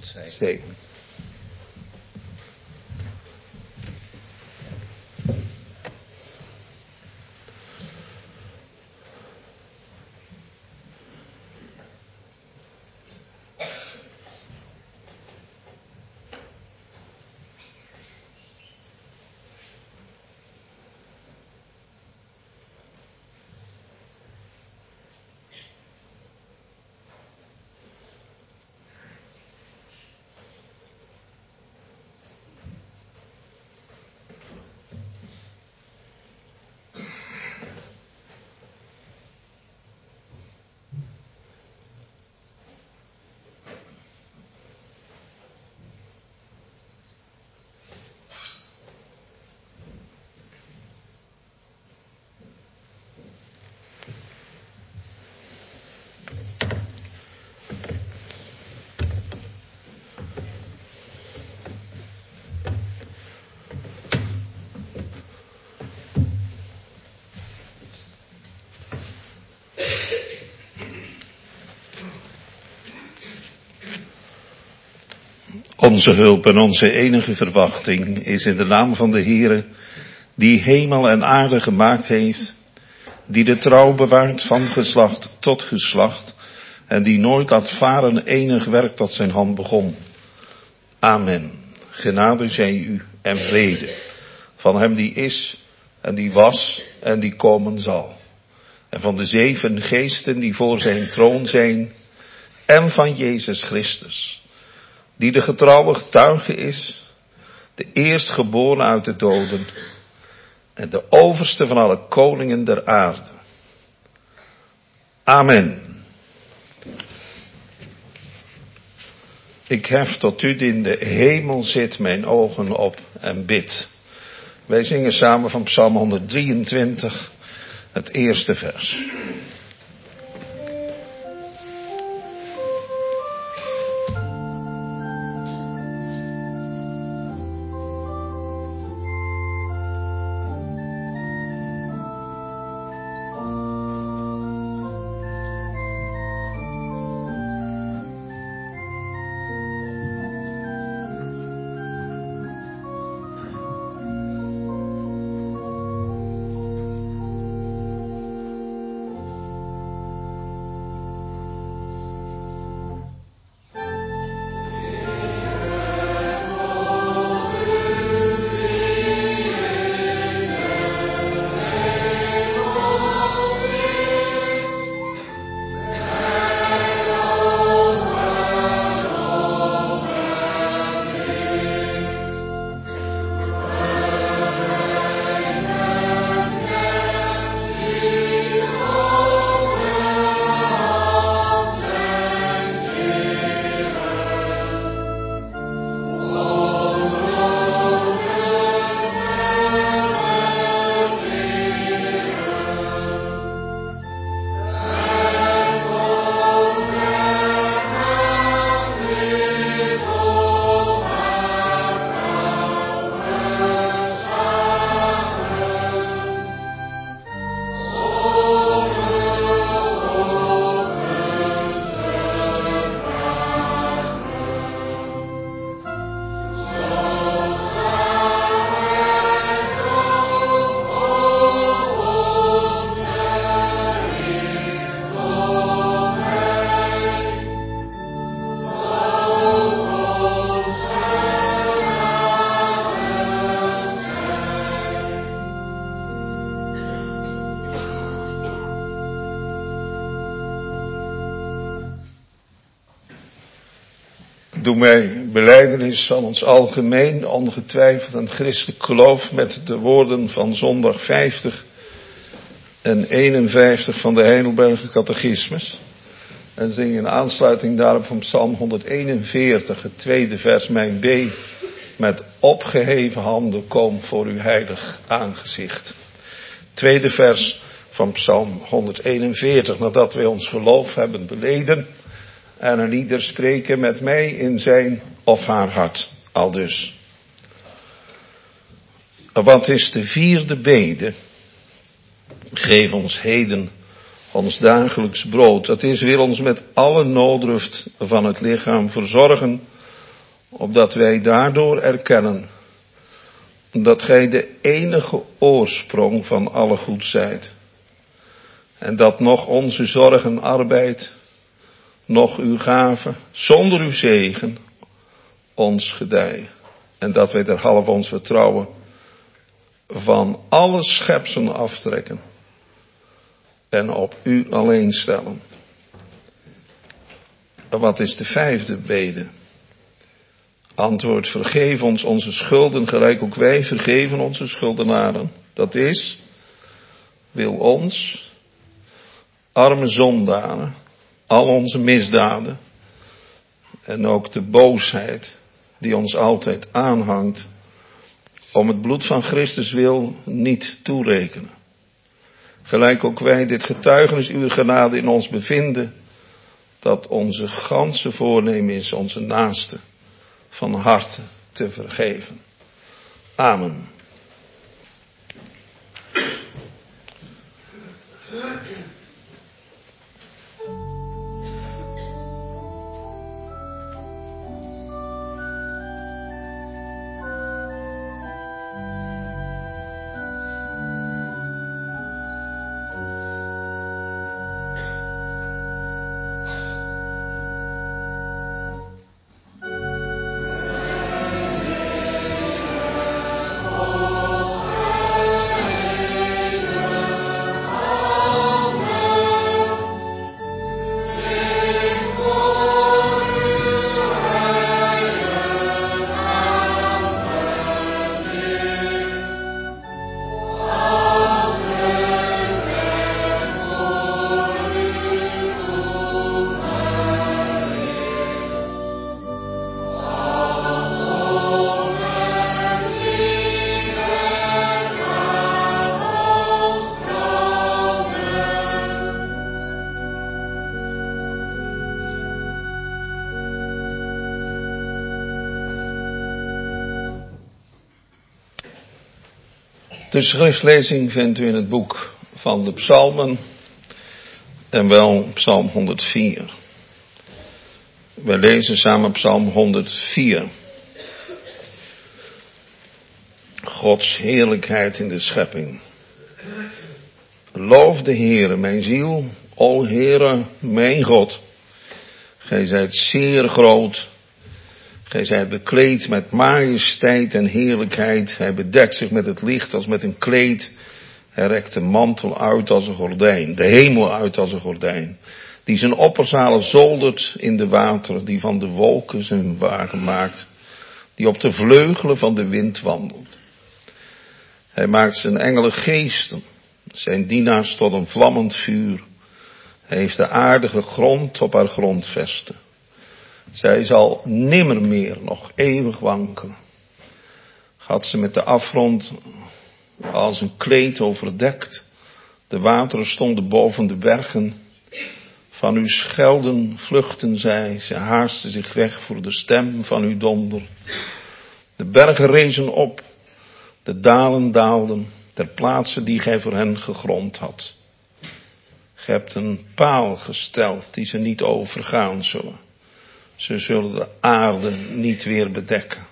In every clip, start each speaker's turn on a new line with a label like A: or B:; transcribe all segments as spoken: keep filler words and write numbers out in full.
A: zijn.
B: Zegen. Onze hulp en onze enige verwachting is in de naam van de Heere, die hemel en aarde gemaakt heeft, die de trouw bewaart van geslacht tot geslacht en die nooit laat varen enig werk dat zijn hand begon. Amen. Genade zij u en vrede van hem die is en die was en die komen zal. En van de zeven geesten die voor zijn troon zijn en van Jezus Christus, die de getrouwe getuige is, de eerstgeboren uit de doden en de overste van alle koningen der aarde. Amen. Ik hef tot u die in de hemel zit mijn ogen op en bid. Wij zingen samen van Psalm honderddrieëntwintig, het eerste vers. Doen wij belijdenis van ons algemeen, ongetwijfeld en christelijk geloof met de woorden van zondag vijftig en eenenvijftig van de Heidelberger Catechismus. En zingen in aansluiting daarop van Psalm honderdeenenveertig, het tweede vers, mijn B, met opgeheven handen kom voor uw heilig aangezicht. Tweede vers van Psalm honderdeenenveertig, nadat wij ons geloof hebben beleden. En een ieder spreken met mij in zijn of haar hart, aldus. Wat is de vierde bede? Geef ons heden ons dagelijks brood. Dat is, wil ons met alle nooddruft van het lichaam verzorgen opdat wij daardoor erkennen dat gij de enige oorsprong van alle goed zijt. En dat nog onze zorg en arbeid, nog uw gave, zonder uw zegen, ons gedijen. En dat wij derhalve ons vertrouwen van alle schepselen aftrekken en op u alleen stellen. Wat is de vijfde bede? Antwoord: vergeef ons onze schulden, gelijk ook wij vergeven onze schuldenaren. Dat is, wil ons, arme zondaren, al onze misdaden en ook de boosheid die ons altijd aanhangt, om het bloed van Christus wil niet toerekenen. Gelijk ook wij dit getuigenis uw genade in ons bevinden, dat onze ganse voornemen is onze naaste van harte te vergeven. Amen. De schriftlezing vindt u in het boek van de Psalmen en wel Psalm honderdvier. Wij lezen samen Psalm honderdvier. Gods heerlijkheid in de schepping. Loof de Heere, mijn ziel, o Heere, mijn God. Gij zijt zeer groot. Gij zijt bekleed met majesteit en heerlijkheid. Hij bedekt zich met het licht als met een kleed. Hij rekt de mantel uit als een gordijn. De hemel uit als een gordijn. Die zijn opperzalen zoldert in de wateren. Die van de wolken zijn wagen maakt. Die op de vleugelen van de wind wandelt. Hij maakt zijn engelen geesten. Zijn dienaars tot een vlammend vuur. Hij heeft de aardige grond op haar grondvesten. Zij zal nimmer meer nog eeuwig wankelen. Gaat ze met de afgrond als een kleed overdekt. De wateren stonden boven de bergen. Van uw schelden vluchten zij. Ze haasten zich weg voor de stem van uw donder. De bergen rezen op. De dalen daalden. Ter plaatse die gij voor hen gegrond had. Gij hebt een paal gesteld die ze niet overgaan zullen. Ze zullen de aarde niet weer bedekken.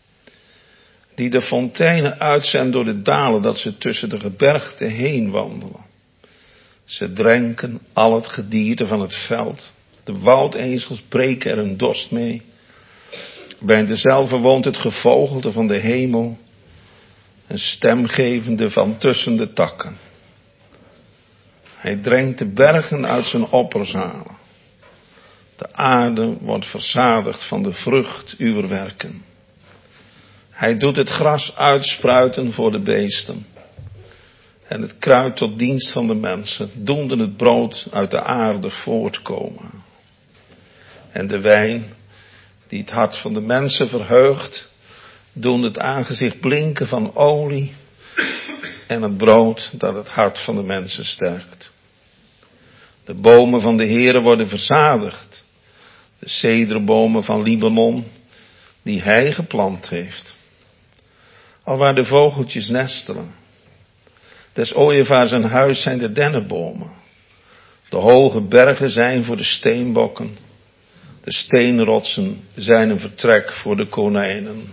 B: Die de fonteinen uitzenden door de dalen, dat ze tussen de gebergten heen wandelen. Ze drenken al het gedierte van het veld. De woudezels breken er een dorst mee. Bij dezelfde woont het gevogelte van de hemel. Een stemgevende van tussen de takken. Hij drenkt de bergen uit zijn opperzalen. De aarde wordt verzadigd van de vrucht uwer werken. Hij doet het gras uitspruiten voor de beesten. En het kruid tot dienst van de mensen. Doende het brood uit de aarde voortkomen. En de wijn die het hart van de mensen verheugt. Doende het aangezicht blinken van olie. En het brood dat het hart van de mensen sterkt. De bomen van de Heere worden verzadigd. De cederbomen van Libanon, die hij geplant heeft. Alwaar de vogeltjes nestelen. Des ooievaars een huis zijn de dennenbomen. De hoge bergen zijn voor de steenbokken. De steenrotsen zijn een vertrek voor de konijnen.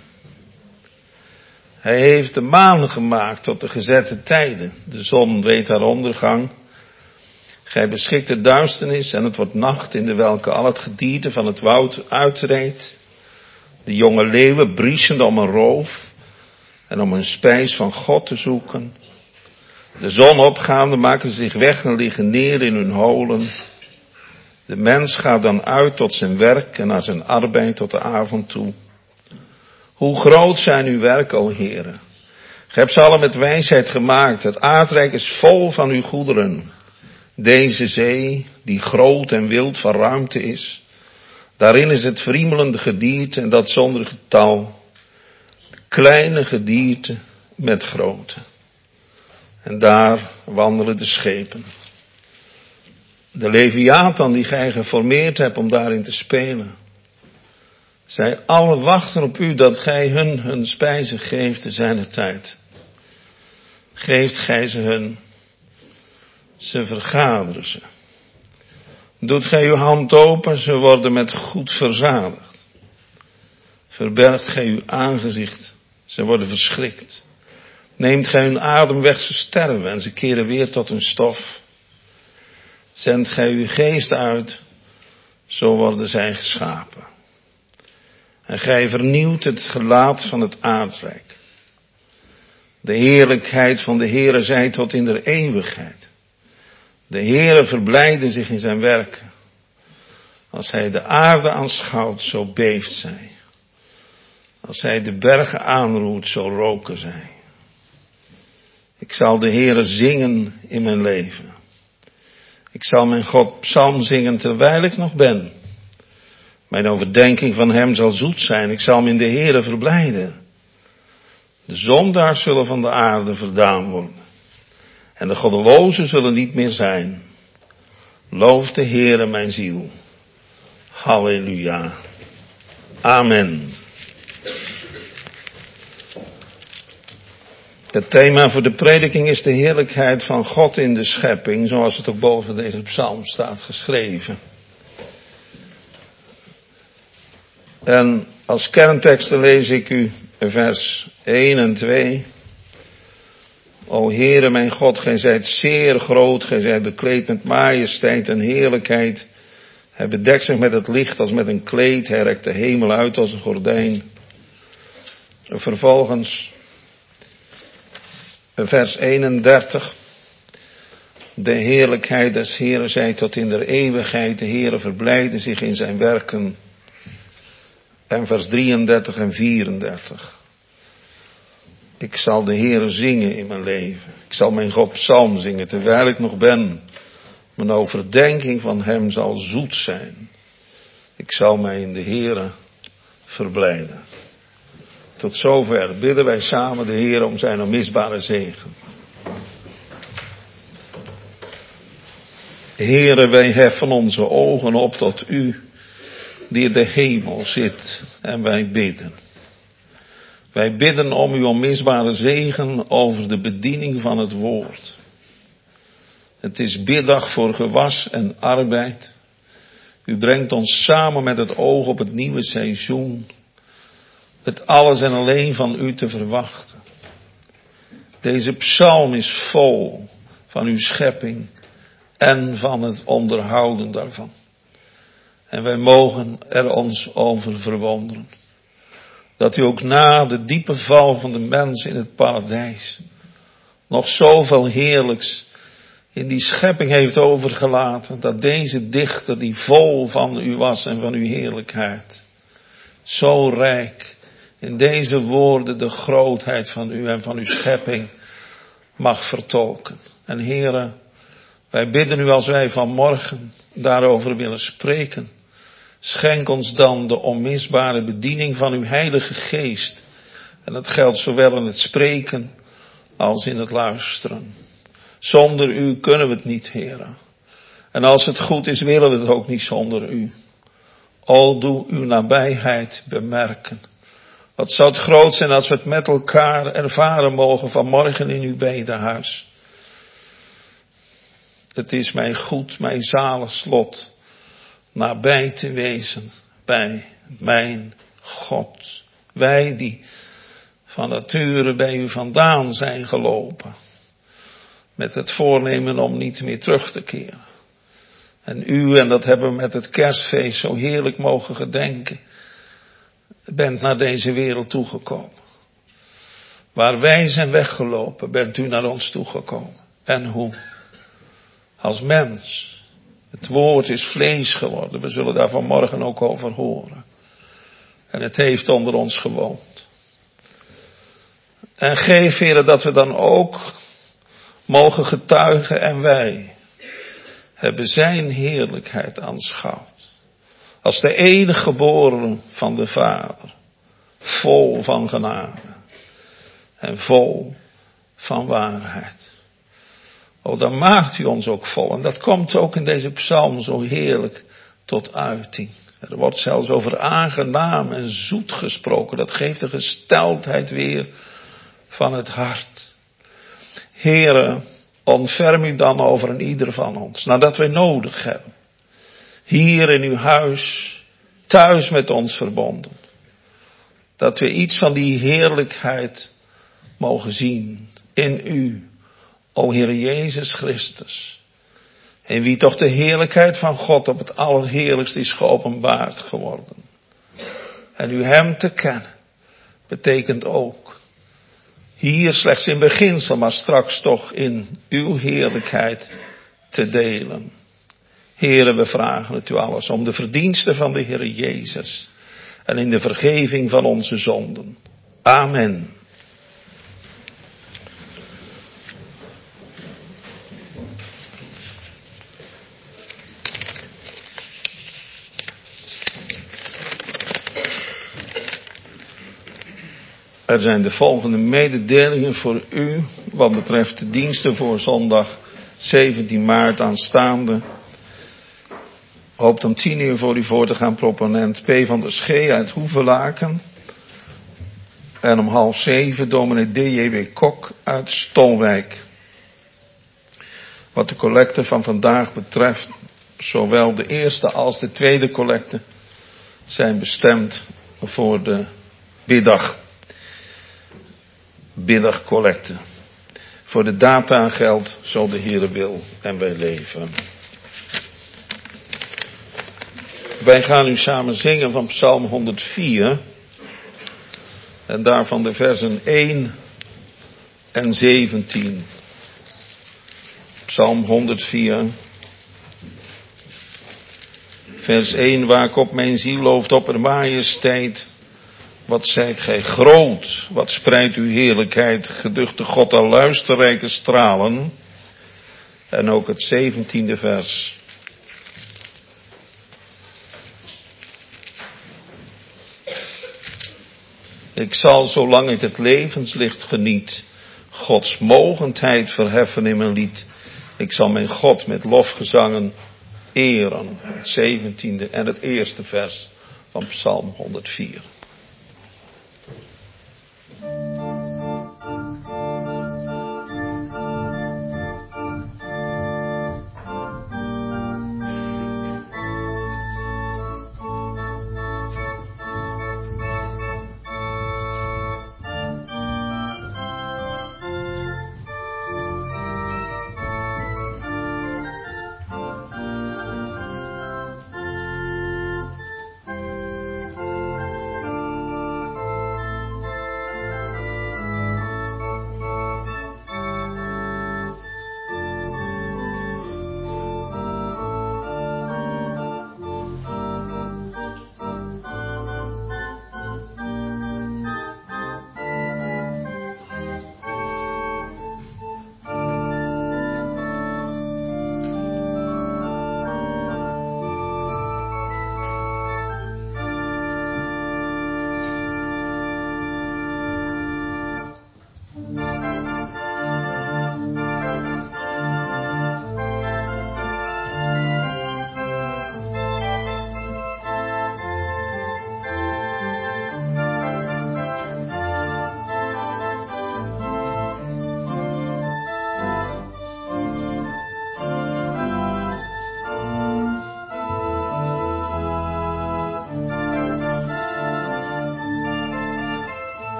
B: Hij heeft de maan gemaakt tot de gezette tijden. De zon weet haar ondergang. Gij beschikt de duisternis en het wordt nacht, in de welke al het gedierte van het woud uitreedt. De jonge leeuwen briesende om een roof en om een spijs van God te zoeken. De zon opgaande maken ze zich weg en liggen neer in hun holen. De mens gaat dan uit tot zijn werk en naar zijn arbeid tot de avond toe. Hoe groot zijn uw werken, o Heere. Gij hebt ze allen met wijsheid gemaakt. Het aardrijk is vol van uw goederen. Deze zee, die groot en wild van ruimte is. Daarin is het wriemelende gedierte en dat zonder getal. Kleine gedierte met grote. En daar wandelen de schepen. De Leviathan die gij geformeerd hebt om daarin te spelen. Zij allen wachten op u dat gij hun hun spijzen geeft te zijner tijd. Geeft gij ze hun, ze vergaderen ze. Doet gij uw hand open, ze worden met goed verzadigd. Verbergt gij uw aangezicht, ze worden verschrikt. Neemt gij hun adem weg, ze sterven en ze keren weer tot hun stof. Zendt gij uw geest uit, zo worden zij geschapen. En gij vernieuwt het gelaat van het aardrijk. De heerlijkheid van de Heere zij tot in der eeuwigheid. De Heere verblijde zich in zijn werken. Als hij de aarde aanschouwt, zo beeft zij. Als hij de bergen aanroert, zo roken zij. Ik zal de Heere zingen in mijn leven. Ik zal mijn God psalm zingen terwijl ik nog ben. Mijn overdenking van hem zal zoet zijn. Ik zal me in de Heere verblijden. De zondaars zullen van de aarde verdaan worden. En de goddelozen zullen niet meer zijn. Loof de Heere mijn ziel. Halleluja. Amen. Het thema voor de prediking is de heerlijkheid van God in de schepping, zoals het ook boven deze psalm staat geschreven. En als kernteksten lees ik u vers één en twee. O Heere mijn God, gij zijt zeer groot, gij zijt bekleed met majesteit en heerlijkheid. Hij bedekt zich met het licht als met een kleed, hij rekt de hemel uit als een gordijn. Vervolgens vers eenendertig. De heerlijkheid des Heeren zij tot in der eeuwigheid, de Heere verblijde zich in zijn werken. En vers drieëndertig en vierendertig. Ik zal de Heere zingen in mijn leven. Ik zal mijn God psalm zingen terwijl ik nog ben. Mijn overdenking van hem zal zoet zijn. Ik zal mij in de Heere verblijden. Tot zover bidden wij samen de Heere om zijn onmisbare zegen. Heere, wij heffen onze ogen op tot u, die in de hemel zit, en wij bidden. Wij bidden om uw onmisbare zegen over de bediening van het woord. Het is biddag voor gewas en arbeid. U brengt ons samen met het oog op het nieuwe seizoen. Het alles en alleen van u te verwachten. Deze psalm is vol van uw schepping en van het onderhouden daarvan. En wij mogen er ons over verwonderen. Dat u ook na de diepe val van de mens in het paradijs nog zoveel heerlijks in die schepping heeft overgelaten. Dat deze dichter die vol van u was en van uw heerlijkheid zo rijk in deze woorden de grootheid van u en van uw schepping mag vertolken. En Heere, wij bidden u als wij vanmorgen daarover willen spreken. Schenk ons dan de onmisbare bediening van uw Heilige Geest. En dat geldt zowel in het spreken als in het luisteren. Zonder u kunnen we het niet, Heere. En als het goed is, willen we het ook niet zonder u. O, doe uw nabijheid bemerken. Wat zou het groot zijn als we het met elkaar ervaren mogen vanmorgen in uw bedehuis. Het is mijn goed, mijn zalig slot, nabij te wezen bij mijn God. Wij die van nature bij u vandaan zijn gelopen. Met het voornemen om niet meer terug te keren. En u, en dat hebben we met het kerstfeest zo heerlijk mogen gedenken, bent naar deze wereld toegekomen. Waar wij zijn weggelopen, bent u naar ons toegekomen. En hoe? Als mens. Het woord is vlees geworden. We zullen daar vanmorgen ook over horen. En het heeft onder ons gewoond. En geef, Heere, dat we dan ook mogen getuigen en wij hebben zijn heerlijkheid aanschouwd. Als de enige geboren van de Vader. Vol van genade. En vol van waarheid. Oh, dan maakt u ons ook vol. En dat komt ook in deze psalm zo heerlijk tot uiting. Er wordt zelfs over aangenaam en zoet gesproken. Dat geeft de gesteldheid weer van het hart. Heere, ontferm u dan over een ieder van ons. Nadat wij nodig hebben. Hier in uw huis, thuis met ons verbonden. Dat we iets van die heerlijkheid mogen zien in u. O Heer Jezus Christus. In wie toch de heerlijkheid van God op het allerheerlijkst is geopenbaard geworden. En u hem te kennen betekent ook hier slechts in beginsel, maar straks toch in uw heerlijkheid te delen. Heere, we vragen het u alles om de verdiensten van de Heer Jezus en in de vergeving van onze zonden. Amen. Er zijn de volgende mededelingen voor u wat betreft de diensten voor zondag zeventien maart aanstaande. Hoopt om tien uur voor u voor te gaan proponent P. van der Schee uit Hoevelaken. En om half zeven dominee D J W Kok uit Stolwijk. Wat de collecte van vandaag betreft, zowel de eerste als de tweede collecte zijn bestemd voor de biddag. Biddagcollecte. Voor de data geldt, zo de Heere wil en wij leven. Wij gaan nu samen zingen van Psalm honderdvier. En daarvan de versen één en zeventien. Psalm honderdvier. Vers één. Waak op mijn ziel, looft op er majesteit. Wat zijt gij groot, wat spreidt uw heerlijkheid, geduchte God al luisterrijke stralen. En ook het zeventiende vers. Ik zal, zolang ik het levenslicht geniet, Gods mogendheid verheffen in mijn lied. Ik zal mijn God met lofgezangen eren. Het zeventiende en het eerste vers van Psalm honderdvier.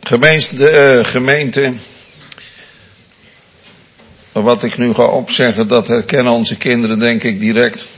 B: Gemeente, uh, gemeente, wat ik nu ga opzeggen, dat herkennen onze kinderen denk ik direct.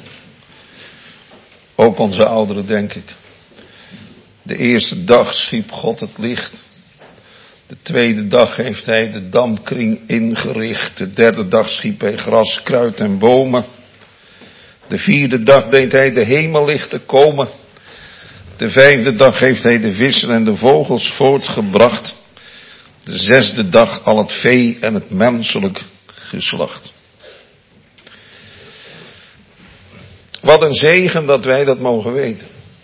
B: Ook onze ouderen denk ik. De eerste dag schiep God het licht. De tweede dag heeft hij de dampkring ingericht. De derde dag schiep hij gras, kruid en bomen. De vierde dag deed hij de hemellichten komen. De vijfde dag heeft hij de vissen en de vogels voortgebracht. De zesde dag al het vee en het menselijk geslacht. Wat een zegen dat wij dat mogen weten.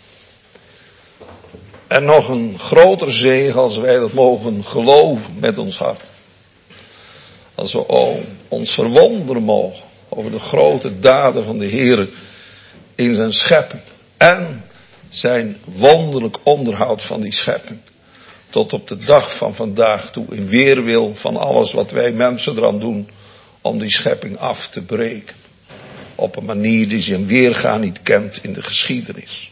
B: En nog een groter zegen als wij dat mogen geloven met ons hart. Als we oh, ons verwonderen mogen over de grote daden van de Heer in zijn schepping. En zijn wonderlijk onderhoud van die schepping. Tot op de dag van vandaag toe in weerwil van alles wat wij mensen eraan doen om die schepping af te breken. Op een manier die zijn weerga niet kent in de geschiedenis.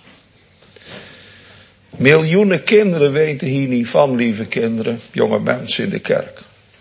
B: Miljoenen kinderen weten hier niet van, lieve kinderen, jonge mensen in de kerk.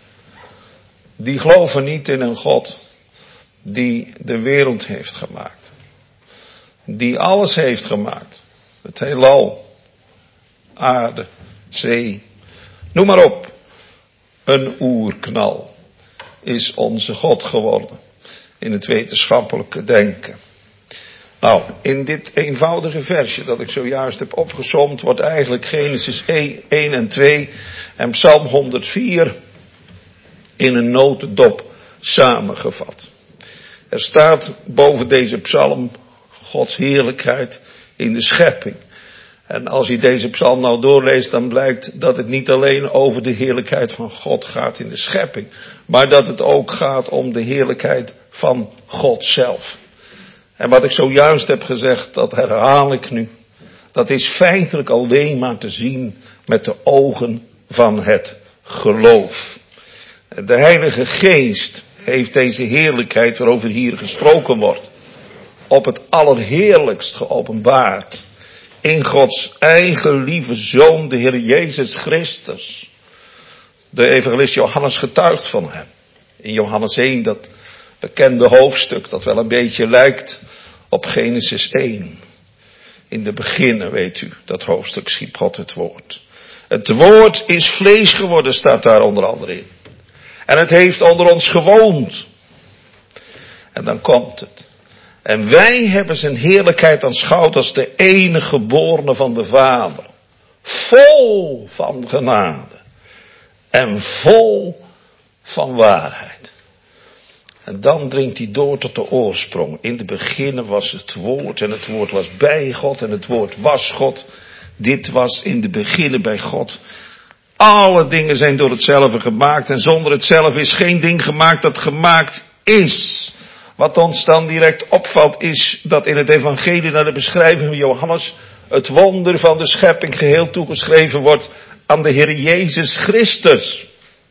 B: Die geloven niet in een God die de wereld heeft gemaakt. Die alles heeft gemaakt. Het heelal, aarde, zee, noem maar op. Een oerknal is onze God geworden in het wetenschappelijke denken. Nou, in dit eenvoudige versje dat ik zojuist heb opgesomd, wordt eigenlijk Genesis één en twee en Psalm honderdvier in een notendop samengevat. Er staat boven deze psalm Gods heerlijkheid in de schepping. En als je deze psalm nou doorleest, dan blijkt dat het niet alleen over de heerlijkheid van God gaat in de schepping, maar dat het ook gaat om de heerlijkheid van God zelf. En wat ik zojuist heb gezegd, dat herhaal ik nu. Dat is feitelijk alleen maar te zien met de ogen van het geloof. De Heilige Geest heeft deze heerlijkheid waarover hier gesproken wordt, op het allerheerlijkst geopenbaard. In Gods eigen lieve Zoon, de Heer Jezus Christus. De evangelist Johannes getuigt van hem. In Johannes één, dat bekende hoofdstuk dat wel een beetje lijkt op Genesis één. In de beginnen, weet u, dat hoofdstuk schiep God het woord. Het woord is vlees geworden, staat daar onder andere in. En het heeft onder ons gewoond. En dan komt het. En wij hebben zijn heerlijkheid aanschouwd als de enige geborene van de Vader. Vol van genade. En vol van waarheid. En dan dringt hij door tot de oorsprong. In het begin was het woord en het woord was bij God en het woord was God. Dit was in de beginnen bij God. Alle dingen zijn door hetzelfde gemaakt en zonder hetzelfde is geen ding gemaakt dat gemaakt is. Wat ons dan direct opvalt is dat in het evangelie naar de beschrijving van Johannes het wonder van de schepping geheel toegeschreven wordt aan de Heer Jezus Christus.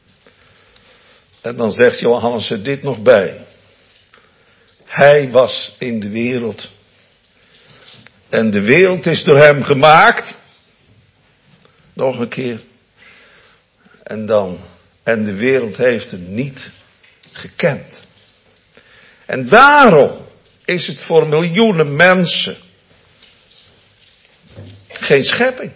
B: En dan zegt Johannes er dit nog bij. Hij was in de wereld. En de wereld is door hem gemaakt. Nog een keer. En dan. En de wereld heeft hem niet gekend. En daarom is het voor miljoenen mensen geen schepping.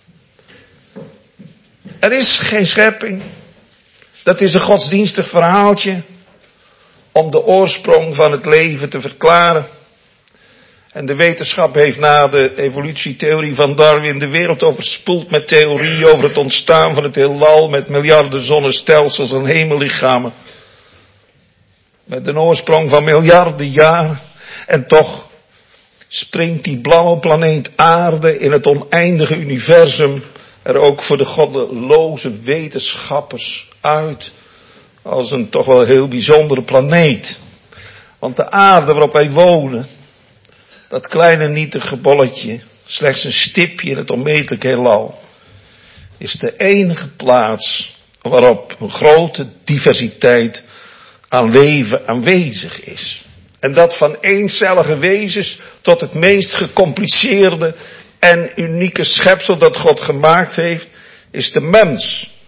B: Er is geen schepping. Dat is een godsdienstig verhaaltje om de oorsprong van het leven te verklaren. En de wetenschap heeft na de evolutietheorie van Darwin de wereld overspoeld met theorieën over het ontstaan van het heelal met miljarden zonnestelsels en hemellichamen. Met een oorsprong van miljarden jaren. En toch springt die blauwe planeet aarde in het oneindige universum er ook voor de goddeloze wetenschappers uit als een toch wel heel bijzondere planeet. Want de aarde waarop wij wonen, dat kleine nietige bolletje, slechts een stipje in het onmetelijke heelal, is de enige plaats waarop een grote diversiteit aan leven aanwezig is. En dat van eencellige wezens tot het meest gecompliceerde en unieke schepsel dat God gemaakt heeft, is de mens.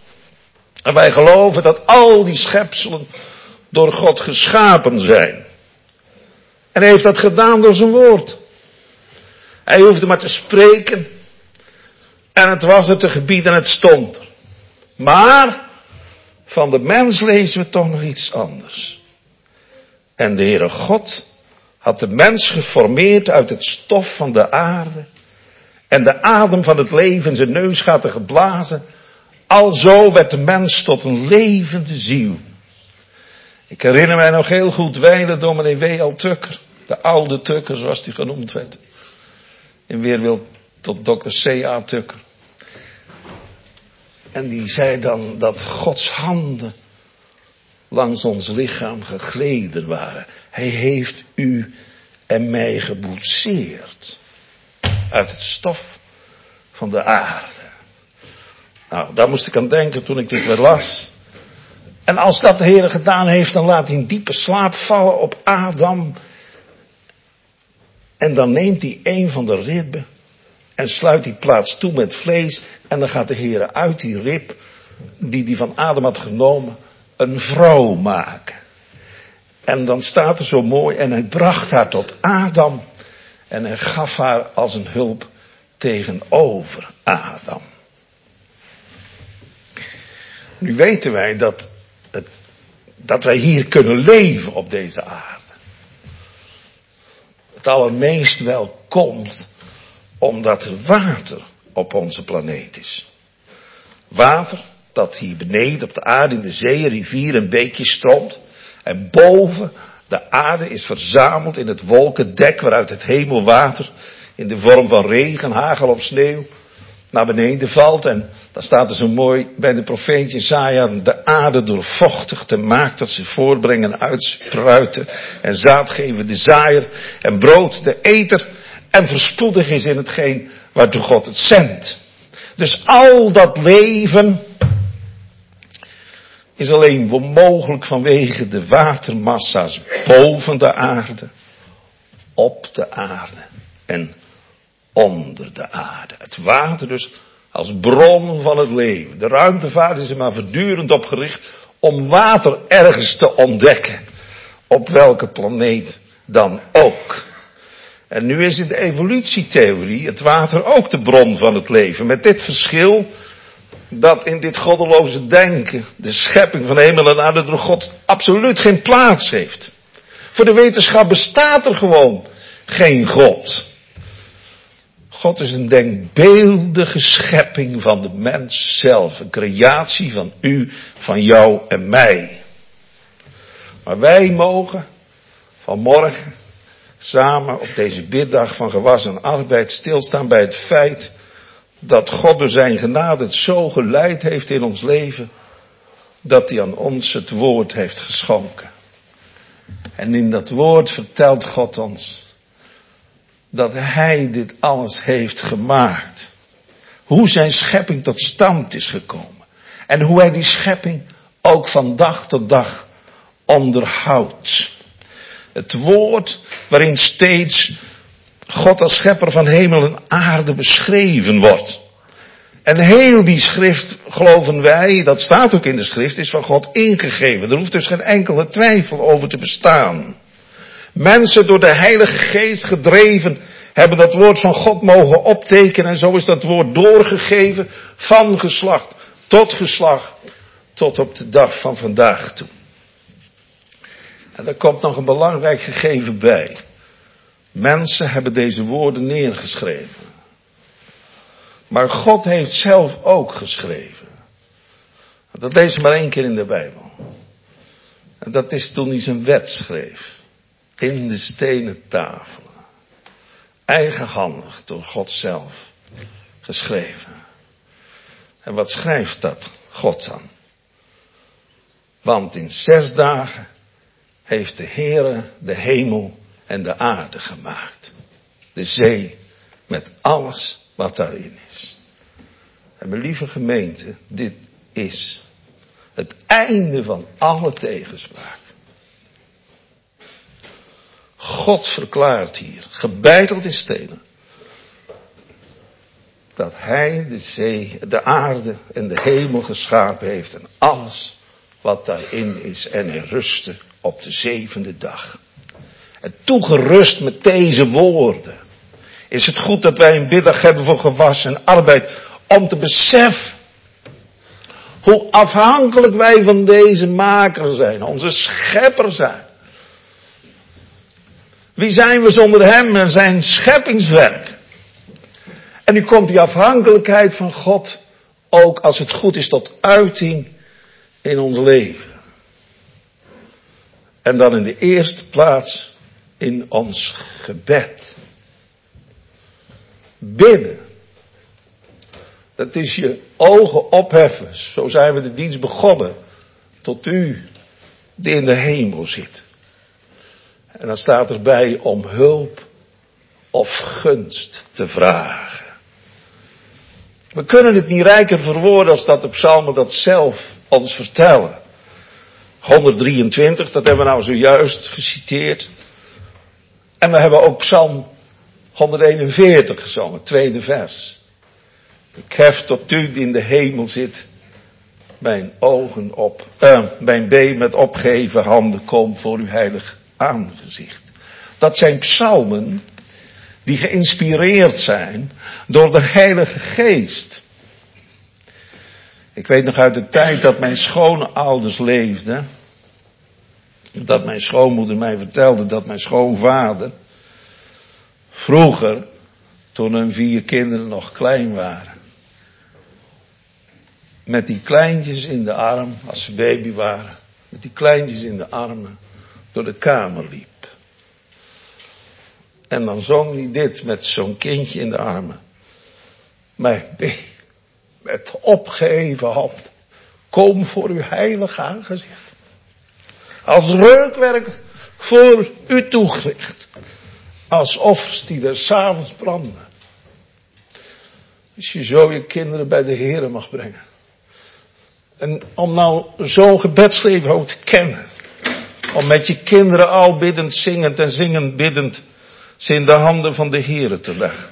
B: En wij geloven dat al die schepselen door God geschapen zijn. En hij heeft dat gedaan door zijn woord. Hij hoefde maar te spreken. En het was er te gebieden en het stond er. Maar van de mens lezen we toch nog iets anders. En de Heere God had de mens geformeerd uit het stof van de aarde. En de adem van het leven in zijn neusgaten geblazen. Alzo werd de mens tot een levende ziel. Ik herinner mij nog heel goed wijlen dominee W L Tukker. De oude Tukker zoals die genoemd werd. In weerwil tot dokter C A Tukker. En die zei dan dat Gods handen langs ons lichaam gegleden waren. Hij heeft u en mij geboetseerd. Uit het stof van de aarde. Nou, daar moest ik aan denken toen ik dit weer las. En als dat de Heer gedaan heeft, dan laat hij een diepe slaap vallen op Adam. En dan neemt hij een van de ribben en sluit die plaats toe met vlees. En dan gaat de Heer uit die rib, die hij van Adam had genomen, een vrouw maken. En dan staat er zo mooi, en hij bracht haar tot Adam. En hij gaf haar als een hulp tegenover Adam. Nu weten wij dat, het, dat wij hier kunnen leven op deze aarde. Het allermeest wel komt omdat er water op onze planeet is. Water dat hier beneden op de aarde in de zee, rivieren en beekjes stroomt. En boven de aarde is verzameld in het wolkendek waaruit het hemelwater in de vorm van regen, hagel of sneeuw naar beneden valt. En dan staat er zo mooi bij de profeet Jesaja, de aarde doorvochtig te maken dat ze voortbrengen en uitspruiten en zaad geven de zaaier en brood de eter en verspoedig is in hetgeen waartoe God het zendt. Dus al dat leven is alleen mogelijk vanwege de watermassa's boven de aarde, op de aarde en onder de aarde. Het water dus als bron van het leven. De ruimtevaart is er maar voortdurend op gericht om water ergens te ontdekken. Op welke planeet dan ook. En nu is in de evolutietheorie het water ook de bron van het leven. Met dit verschil dat in dit goddeloze denken de schepping van hemel en aarde door God absoluut geen plaats heeft. Voor de wetenschap bestaat er gewoon geen God. God is een denkbeeldige schepping van de mens zelf. Een creatie van u, van jou en mij. Maar wij mogen vanmorgen samen op deze biddag van gewas en arbeid stilstaan bij het feit dat God door zijn genade het zo geleid heeft in ons leven, dat hij aan ons het woord heeft geschonken. En in dat woord vertelt God ons dat hij dit alles heeft gemaakt. Hoe zijn schepping tot stand is gekomen. En hoe hij die schepping ook van dag tot dag onderhoudt. Het woord waarin steeds God als schepper van hemel en aarde beschreven wordt. En heel die schrift, geloven wij, dat staat ook in de schrift, is van God ingegeven. Er hoeft dus geen enkele twijfel over te bestaan. Mensen door de Heilige Geest gedreven hebben dat woord van God mogen optekenen. En zo is dat woord doorgegeven van geslacht tot geslacht tot op de dag van vandaag toe. En er komt nog een belangrijk gegeven bij. Mensen hebben deze woorden neergeschreven. Maar God heeft zelf ook geschreven. Dat lezen we maar één keer in de Bijbel. En dat is toen hij zijn wet schreef. In de stenen tafelen. Eigenhandig door God zelf geschreven. En wat schrijft dat God dan? Want in zes dagen heeft de Heere de hemel en de aarde gemaakt. De zee met alles wat daarin is. En mijn lieve gemeente, dit is het einde van alle tegenspraak. God verklaart hier, gebeiteld in stenen, dat hij de zee, de aarde en de hemel geschapen heeft en alles wat daarin is. En hij rustte op de zevende dag. En toegerust met deze woorden is het goed dat wij een middag hebben voor gewas en arbeid. Om te beseffen hoe afhankelijk wij van deze maker zijn. Onze schepper zijn. Wie zijn we zonder hem en zijn scheppingswerk? En nu komt die afhankelijkheid van God ook, als het goed is, tot uiting in ons leven. En dan in de eerste plaats in ons gebed. Bidden. Dat is je ogen opheffen. Zo zijn we de dienst begonnen. Tot u die in de hemel zit. En dan staat erbij om hulp of gunst te vragen. We kunnen het niet rijker verwoorden als dat de psalmen dat zelf ons vertellen. honderddrieëntwintig, dat hebben we nou zojuist geciteerd. En we hebben ook psalm honderdeenenveertig gezongen, tweede vers. Ik hef tot u die in de hemel zit, mijn ogen op, uh, mijn been met opgeheven handen kom voor uw heilig aangezicht. Dat zijn psalmen die geïnspireerd zijn door de Heilige Geest. Ik weet nog uit de tijd dat mijn schoonouders leefden, dat mijn schoonmoeder mij vertelde dat mijn schoonvader vroeger, toen hun vier kinderen nog klein waren, met die kleintjes in de arm, als ze baby waren, met die kleintjes in de armen door de kamer liep. En dan zong hij dit met zo'n kindje in de armen. Mijn been, met opgeheven hand, kom voor uw heilig aangezicht. Als reukwerk voor u toegericht. Als offers die er 's avonds branden. Als je zo je kinderen bij de Heere mag brengen. En om nou zo'n gebedsleven ook te kennen. Om met je kinderen al biddend, zingend en zingend biddend ze in de handen van de Heere te leggen.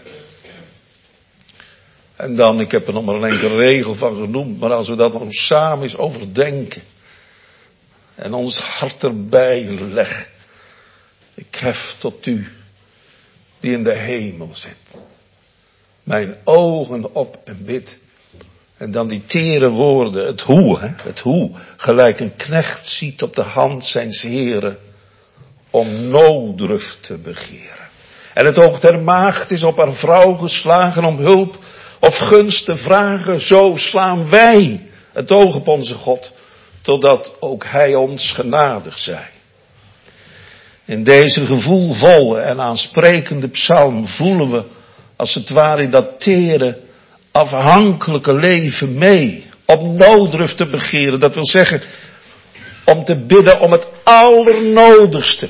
B: En dan, ik heb er nog maar een enkele regel van genoemd, maar als we dat nog samen eens overdenken. En ons hart erbij leggen. Ik hef tot u die in de hemel zit. Mijn ogen op en bid. En dan die tere woorden, het hoe, hè, het hoe. Gelijk een knecht ziet op de hand zijns Heren om nooddruf te begeren. En het oog der maagd is op haar vrouw geslagen om hulp of gunst te vragen. Zo slaan wij het oog op onze God, totdat ook hij ons genadig zij. In deze gevoelvolle en aansprekende psalm voelen we als het ware in dat tere, afhankelijke leven mee. Om nooddruf te begeren. Dat wil zeggen, om te bidden om het allernodigste.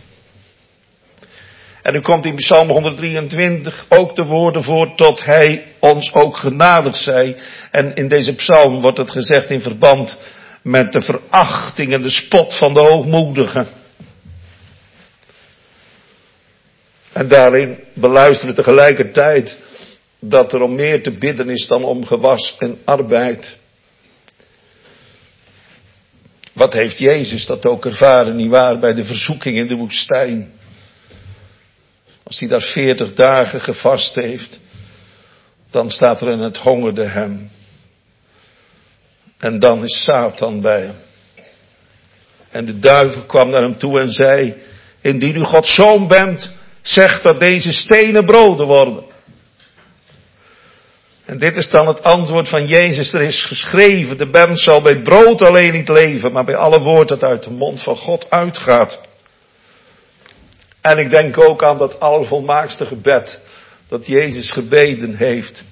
B: En nu komt in psalm honderddrieëntwintig ook de woorden voor, tot hij ons ook genadig zij. En in deze psalm wordt het gezegd in verband met de verachting en de spot van de hoogmoedigen. En daarin beluisteren we tegelijkertijd dat er om meer te bidden is dan om gewas en arbeid. Wat heeft Jezus dat ook ervaren, nietwaar, bij de verzoeking in de woestijn? Als hij daar veertig dagen gevast heeft, dan staat er in het hongerde hem. En dan is Satan bij hem. En de duivel kwam naar hem toe en zei, indien u Gods zoon bent, zeg dat deze stenen broden worden. En dit is dan het antwoord van Jezus. Er is geschreven, de mens zal bij brood alleen niet leven, maar bij alle woord dat uit de mond van God uitgaat. En ik denk ook aan dat allervolmaakste gebed dat Jezus gebeden heeft.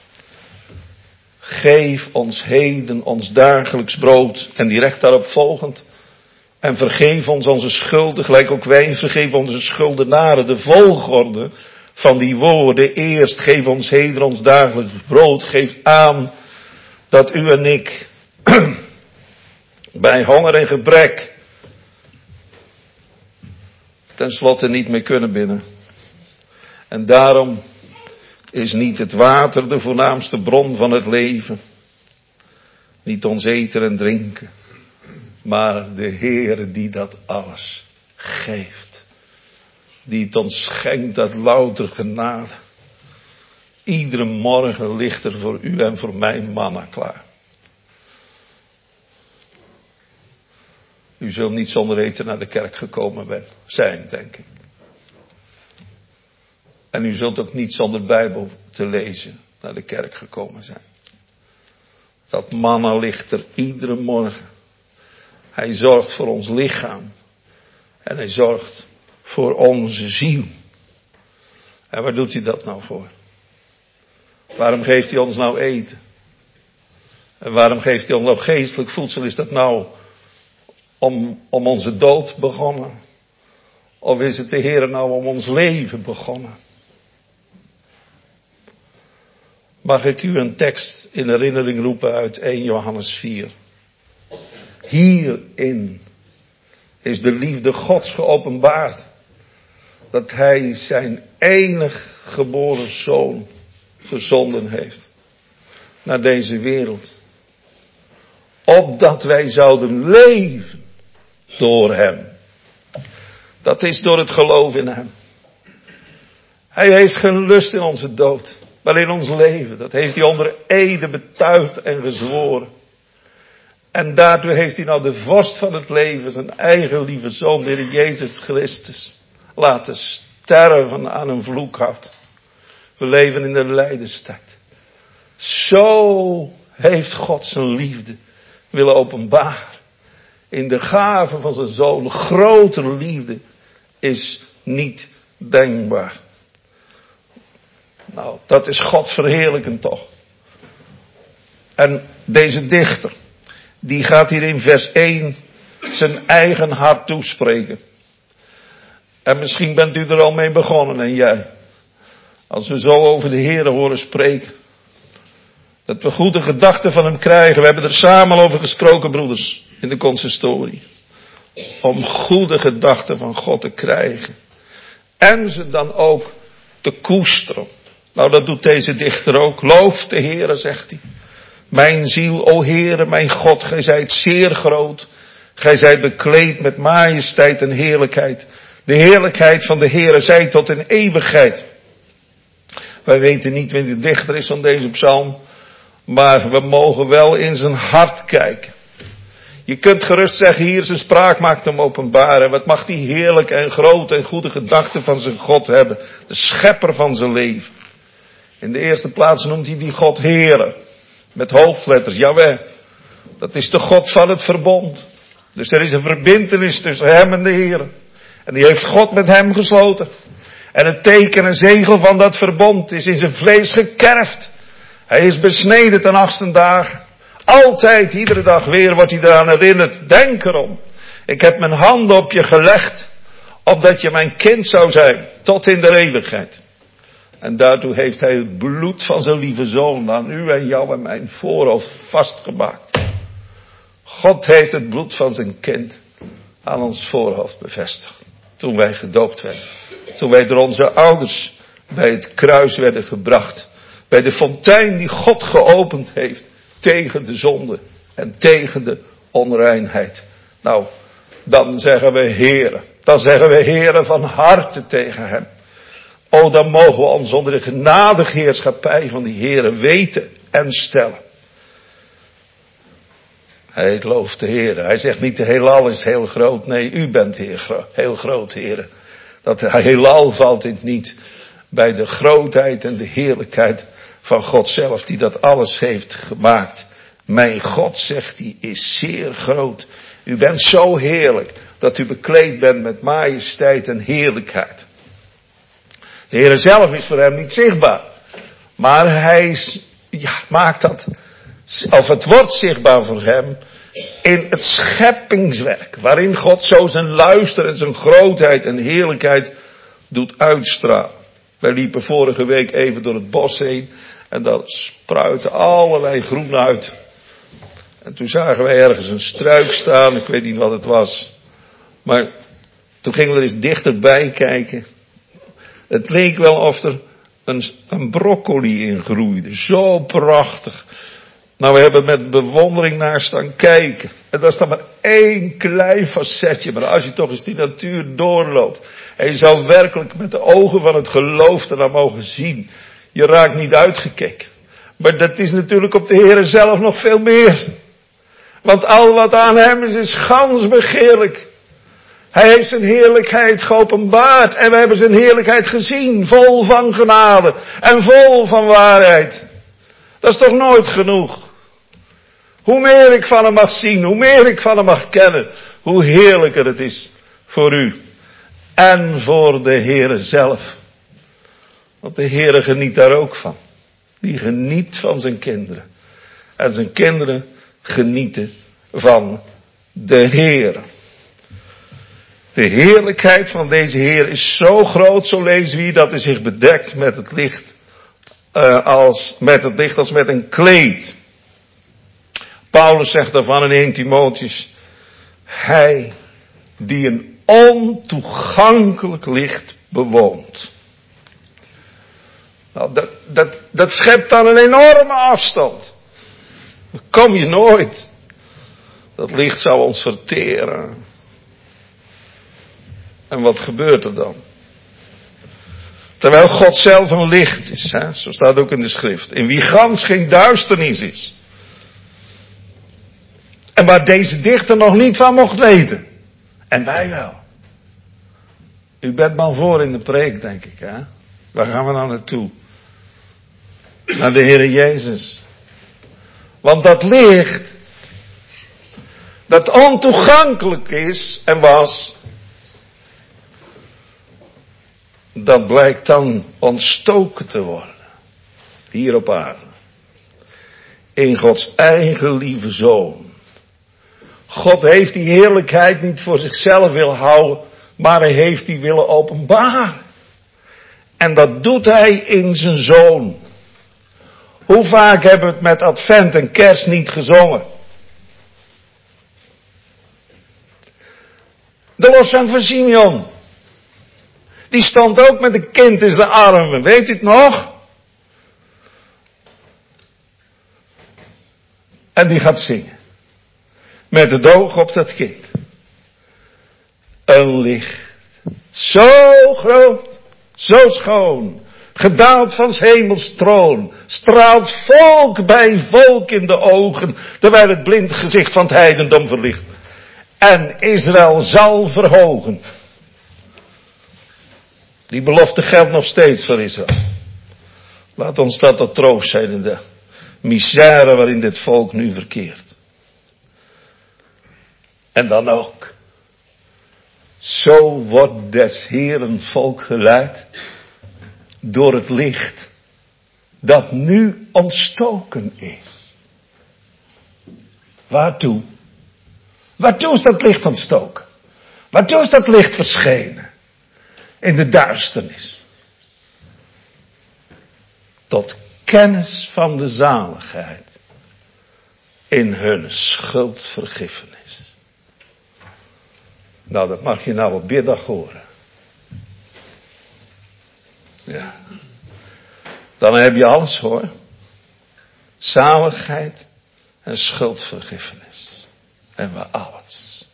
B: Geef ons heden ons dagelijks brood. En direct daarop volgend. En vergeef ons onze schulden, gelijk ook wij vergeven onze schuldenaren. De volgorde van die woorden. Eerst geef ons heden ons dagelijks brood. Geeft aan dat u en ik bij honger en gebrek ten slotte niet meer kunnen bidden. En daarom Is niet het water de voornaamste bron van het leven? Niet ons eten en drinken, maar de Heere die dat alles geeft. Die het ons schenkt uit louter genade. Iedere morgen ligt er voor u en voor mij manna klaar. U zult niet zonder eten naar de kerk gekomen ben, zijn, denk ik. En u zult ook niet zonder Bijbel te lezen naar de kerk gekomen zijn. Dat manna ligt er iedere morgen. Hij zorgt voor ons lichaam. En hij zorgt voor onze ziel. En waar doet hij dat nou voor? Waarom geeft hij ons nou eten? En waarom geeft hij ons nou geestelijk voedsel? Is dat nou om, om onze dood begonnen? Of is het de Heer nou om ons leven begonnen? Mag ik u een tekst in herinnering roepen uit eerste Johannes vier. Hierin is de liefde Gods geopenbaard. Dat hij zijn enig geboren zoon gezonden heeft. Naar deze wereld. Opdat wij zouden leven door hem. Dat is door het geloof in hem. Hij heeft geen lust in onze dood. Maar in ons leven. Dat heeft hij onder ede betuigd en gezworen. En daartoe heeft hij nou de vorst van het leven, zijn eigen lieve zoon, de Heer Jezus Christus, laten sterven aan een vloekhout. We leven in de lijdenstijd. Zo heeft God zijn liefde willen openbaren. In de gave van zijn zoon. Grotere liefde is niet denkbaar. Nou, dat is God verheerlijkend toch. En deze dichter, die gaat hier in vers één zijn eigen hart toespreken. En misschien bent u er al mee begonnen en jij. Als we zo over de Heer horen spreken. Dat we goede gedachten van hem krijgen. We hebben er samen over gesproken, broeders, in de consistorie. Om goede gedachten van God te krijgen. En ze dan ook te koesteren. Nou, dat doet deze dichter ook. Loof de Heere, zegt hij. Mijn ziel, o Heere, mijn God, gij zijt zeer groot. Gij zijt bekleed met majesteit en heerlijkheid. De heerlijkheid van de Heere zij tot in eeuwigheid. Wij weten niet wie de dichter is van deze psalm. Maar we mogen wel in zijn hart kijken. Je kunt gerust zeggen, hier zijn spraak maakt hem openbaar. En wat mag die heerlijke en grote en goede gedachten van zijn God hebben. De schepper van zijn leven. In de eerste plaats noemt hij die God Heere. Met hoofdletters, Jaweh. Dat is de God van het verbond. Dus er is een verbintenis tussen hem en de Heere. En die heeft God met hem gesloten. En het teken en zegel van dat verbond is in zijn vlees gekerfd. Hij is besneden ten achtste dagen. Altijd, iedere dag weer wordt hij eraan herinnerd. Denk erom. Ik heb mijn handen op je gelegd. Opdat je mijn kind zou zijn. Tot in de eeuwigheid. En daartoe heeft hij het bloed van zijn lieve zoon aan u en jou en mijn voorhoofd vastgemaakt. God heeft het bloed van zijn kind aan ons voorhoofd bevestigd. Toen wij gedoopt werden. Toen wij door onze ouders bij het kruis werden gebracht. Bij de fontein die God geopend heeft. Tegen de zonde en tegen de onreinheid. Nou, dan zeggen we Heere. Dan zeggen we Heere van harte tegen hem. O, dan mogen we ons onder de genadige heerschappij van die Heere weten en stellen. Hij looft de Heere. Hij zegt niet de heelal is heel groot. Nee, u bent heer, heel groot, Heere. Dat heelal valt in niet bij de grootheid en de heerlijkheid van God zelf, die dat alles heeft gemaakt. Mijn God, zegt hij, is zeer groot. U bent zo heerlijk dat u bekleed bent met majesteit en heerlijkheid. De Heer zelf is voor hem niet zichtbaar. Maar hij ja, maakt dat, of het wordt zichtbaar voor hem in het scheppingswerk. Waarin God zo zijn luister en zijn grootheid en heerlijkheid doet uitstralen. Wij liepen vorige week even door het bos heen. En daar spruiten allerlei groen uit. En toen zagen wij ergens een struik staan. Ik weet niet wat het was. Maar toen gingen we er eens dichterbij kijken. Het leek wel of er een, een broccoli in groeide. Zo prachtig. Nou, we hebben met bewondering naar staan kijken. En dat is dan maar één klein facetje. Maar als je toch eens die natuur doorloopt. En je zou werkelijk met de ogen van het geloof ernaar mogen zien. Je raakt niet uitgekeken. Maar dat is natuurlijk op de Heere zelf nog veel meer. Want al wat aan hem is, is gans begeerlijk. Hij heeft zijn heerlijkheid geopenbaard. En we hebben zijn heerlijkheid gezien. Vol van genade. En vol van waarheid. Dat is toch nooit genoeg. Hoe meer ik van hem mag zien. Hoe meer ik van hem mag kennen. Hoe heerlijker het is voor u. En voor de Heere zelf. Want de Heere geniet daar ook van. Die geniet van zijn kinderen. En zijn kinderen genieten van de Heere. De heerlijkheid van deze Heer is zo groot, zo lezen we hier, dat hij zich bedekt met het licht, uh, als, met het licht als met een kleed. Paulus zegt daarvan in eerste Timotheüs, hij die een ontoegankelijk licht bewoont. Nou, dat, dat, dat schept dan een enorme afstand. Dan kom je nooit. Dat licht zou ons verteren. En wat gebeurt er dan? Terwijl God zelf een licht is, hè? Zo staat ook in de schrift. In wie gans geen duisternis is. En waar deze dichter nog niet van mocht weten. En wij wel. U bent maar voor in de preek, denk ik, hè? Waar gaan we nou naartoe? Naar de Heere Jezus. Want dat licht, dat ontoegankelijk is en was, dat blijkt dan ontstoken te worden. Hier op aarde. In Gods eigen lieve Zoon. God heeft die heerlijkheid niet voor zichzelf willen houden, maar hij heeft die willen openbaren. En dat doet hij in zijn Zoon. Hoe vaak hebben we het met Advent en Kerst niet gezongen? De loszang van Simeon. Die stond ook met een kind in zijn armen. Weet u het nog? En die gaat zingen. Met het oog op dat kind. Een licht. Zo groot. Zo schoon. Gedaald van 's hemels troon. Straalt volk bij volk in de ogen. Terwijl het blind gezicht van het heidendom verlicht. En Israël zal verhogen. Die belofte geldt nog steeds voor Israël. Laat ons dat tot troost zijn in de misère waarin dit volk nu verkeert. En dan ook. Zo wordt des Heeren volk geleid. Door het licht. Dat nu ontstoken is. Waartoe? Waartoe is dat licht ontstoken? Waartoe is dat licht verschenen? In de duisternis. Tot kennis van de zaligheid. In hun schuldvergiffenis. Nou, dat mag je nou op biddag horen. Ja. Dan heb je alles hoor. Zaligheid en schuldvergiffenis. En we alles.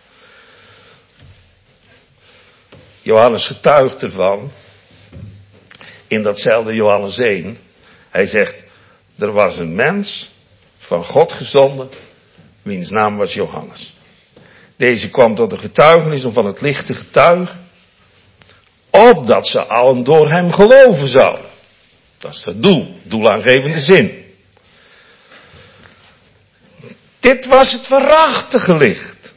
B: Johannes getuigt ervan. In datzelfde Johannes één. Hij zegt. Er was een mens. Van God gezonden. Wiens naam was Johannes. Deze kwam tot de getuigenis om van het licht te getuigen. Opdat ze allen door hem geloven zouden. Dat is het doel. Doelaangevende zin. Dit was het waarachtige licht.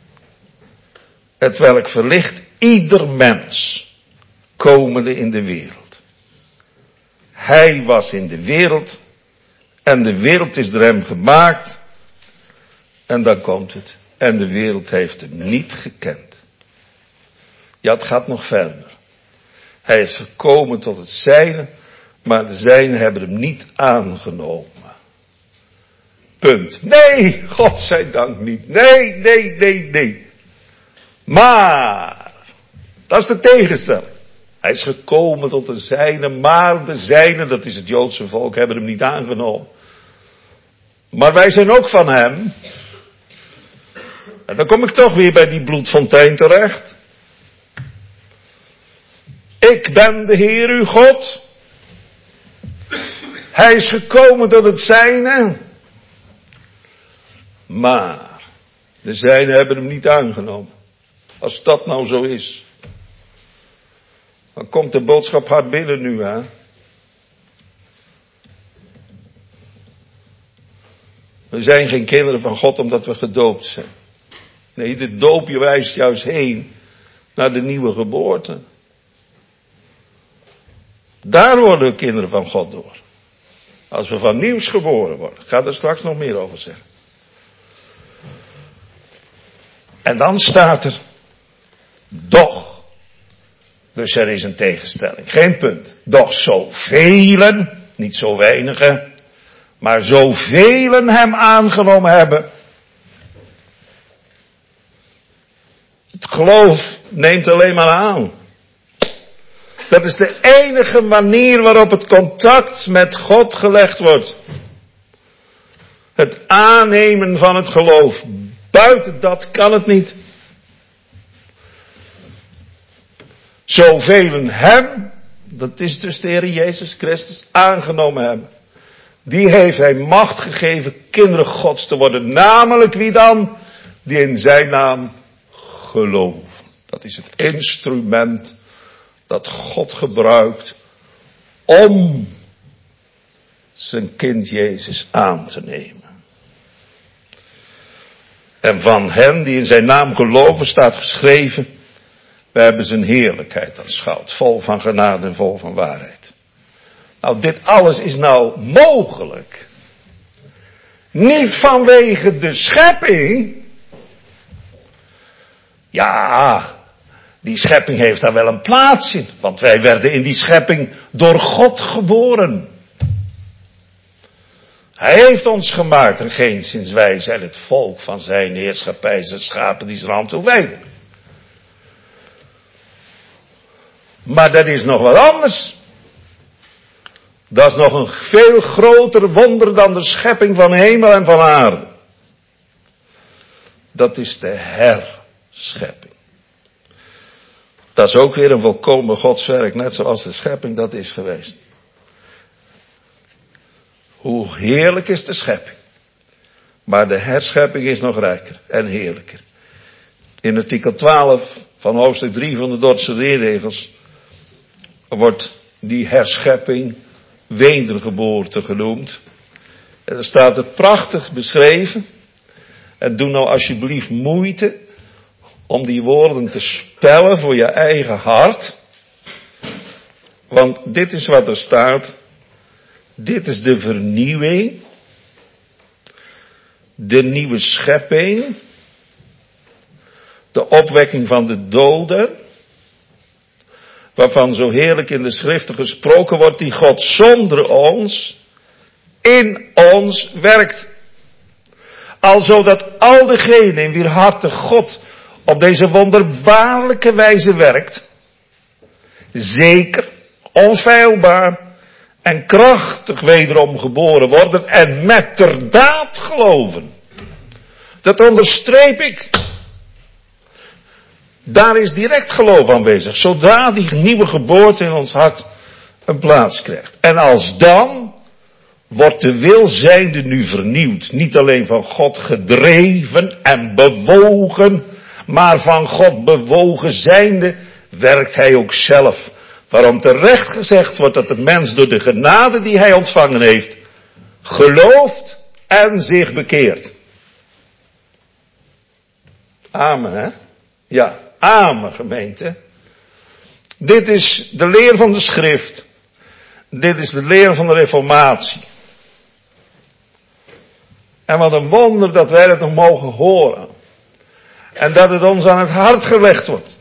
B: Het welk verlicht ieder mens. Komende in de wereld. Hij was in de wereld. En de wereld is door hem gemaakt. En dan komt het. En de wereld heeft hem niet gekend. Ja, het gaat nog verder. Hij is gekomen tot het zijne, maar de zijnen hebben hem niet aangenomen. Punt. Nee, God zij dank niet. Nee, nee, nee, nee. Maar, dat is de tegenstelling. Hij is gekomen tot de zijnen, maar de zijnen, dat is het Joodse volk, hebben hem niet aangenomen. Maar wij zijn ook van hem. En dan kom ik toch weer bij die bloedfontein terecht. Ik ben de Heer uw God. Hij is gekomen tot het zijne. Maar de zijnen hebben hem niet aangenomen. Als dat nou zo is. Dan komt de boodschap hard binnen nu, hè. We zijn geen kinderen van God omdat we gedoopt zijn. Nee, de doopje wijst juist heen naar de nieuwe geboorte. Daar worden we kinderen van God door. Als we van nieuws geboren worden. Ik ga er straks nog meer over zeggen. En dan staat er. Doch. Dus er is een tegenstelling. Geen punt. Doch zoveel, niet zo weinigen. Maar zoveel hem aangenomen hebben. Het geloof neemt alleen maar aan. Dat is de enige manier waarop het contact met God gelegd wordt. Het aannemen van het geloof. Buiten dat kan het niet. Zoveel hem, dat is dus de Heer Jezus Christus, aangenomen hebben. Die heeft hij macht gegeven kinderen Gods te worden. Namelijk wie dan? Die in zijn naam geloven. Dat is het instrument dat God gebruikt om zijn kind Jezus aan te nemen. En van hen die in zijn naam geloven staat geschreven, we hebben zijn heerlijkheid aanschouwd, vol van genade en vol van waarheid. Nou, dit alles is nou mogelijk. Niet vanwege de schepping. Ja, die schepping heeft daar wel een plaats in. Want wij werden in die schepping door God geboren. Hij heeft ons gemaakt en geenszins wij zijn het volk van zijn heerschappij, zijn schapen die zijn hand toewijden. Maar dat is nog wat anders. Dat is nog een veel groter wonder dan de schepping van hemel en van aarde. Dat is de herschepping. Dat is ook weer een volkomen godswerk, net zoals de schepping dat is geweest. Hoe heerlijk is de schepping. Maar de herschepping is nog rijker en heerlijker. In artikel twaalf van hoofdstuk drie van de Dordtse leerregels wordt die herschepping wedergeboorte genoemd. En dan staat het prachtig beschreven. En doe nou alsjeblieft moeite om die woorden te spellen voor je eigen hart. Want dit is wat er staat. Dit is de vernieuwing. De nieuwe schepping. De opwekking van de doden. Waarvan zo heerlijk in de schriften gesproken wordt, die God zonder ons, in ons werkt. Alzo dat al degenen in wier harten God op deze wonderbaarlijke wijze werkt, zeker, onfeilbaar en krachtig wederom geboren worden en met ter daad geloven. Dat onderstreep ik. Daar is direct geloof aanwezig. Zodra die nieuwe geboorte in ons hart een plaats krijgt. En als dan wordt de wil zijnde nu vernieuwd. Niet alleen van God gedreven en bewogen. Maar van God bewogen zijnde werkt hij ook zelf. Waarom terecht gezegd wordt dat de mens door de genade die hij ontvangen heeft. Gelooft en zich bekeert. Amen, hè? Ja. Amen, gemeente. Dit is de leer van de schrift. Dit is de leer van de reformatie. En wat een wonder dat wij het nog mogen horen. En dat het ons aan het hart gelegd wordt.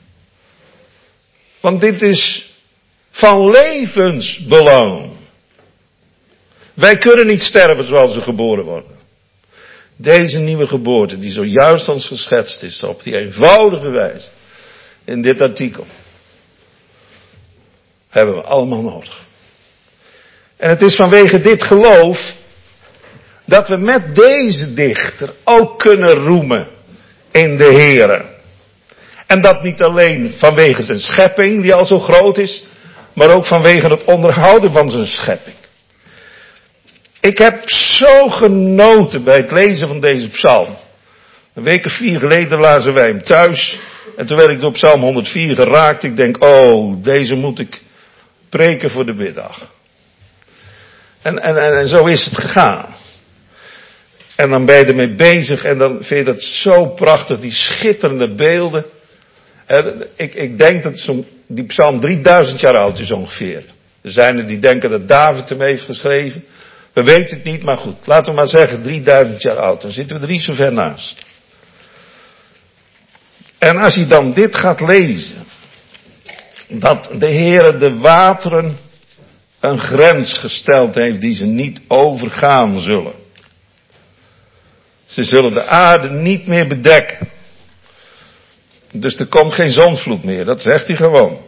B: Want dit is van levensbelang. Wij kunnen niet sterven zoals we geboren worden. Deze nieuwe geboorte die zojuist ons geschetst is op die eenvoudige wijze in dit artikel. hebben we allemaal nodig. En het is vanwege dit geloof dat we met deze dichter ook kunnen roemen in de Heere. En dat niet alleen vanwege zijn schepping, die al zo groot is, maar ook vanwege het onderhouden van zijn schepping. Ik heb zo genoten bij het lezen van deze psalm. Een week of vier geleden lazen wij hem thuis. En toen werd ik door psalm honderdvier geraakt. Ik denk, oh, deze moet ik preken voor de middag. En, en, en, en zo is het gegaan. En dan ben je ermee bezig en dan vind je dat zo prachtig, die schitterende beelden. En ik, ik denk dat zo'n, die psalm drieduizend jaar oud is ongeveer. Er zijn er die denken dat David hem heeft geschreven. We weten het niet, maar goed. Laten we maar zeggen drieduizend jaar oud. Dan zitten we er niet zo ver naast. En als je dan dit gaat lezen. Dat de Heere de wateren een grens gesteld heeft die ze niet overgaan zullen. Ze zullen de aarde niet meer bedekken. Dus er komt geen zondvloed meer, dat zegt hij gewoon.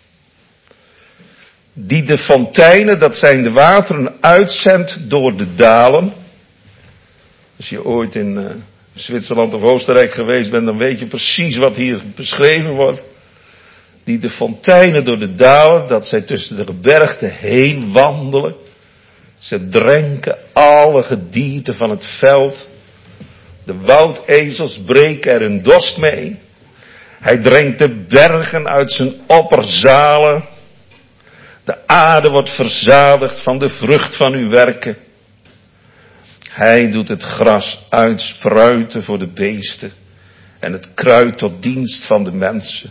B: Die de fonteinen, dat zijn de wateren, uitzendt door de dalen. Als je ooit in uh, Zwitserland of Oostenrijk geweest bent, dan weet je precies wat hier beschreven wordt. Die de fonteinen door de dalen, dat zij tussen de gebergten heen wandelen. Ze drenken alle gedierte van het veld. De woudezels breken er hun dorst mee. Hij drenkt de bergen uit zijn opperzalen. De aarde wordt verzadigd van de vrucht van uw werken. Hij doet het gras uitspruiten voor de beesten. En het kruid tot dienst van de mensen.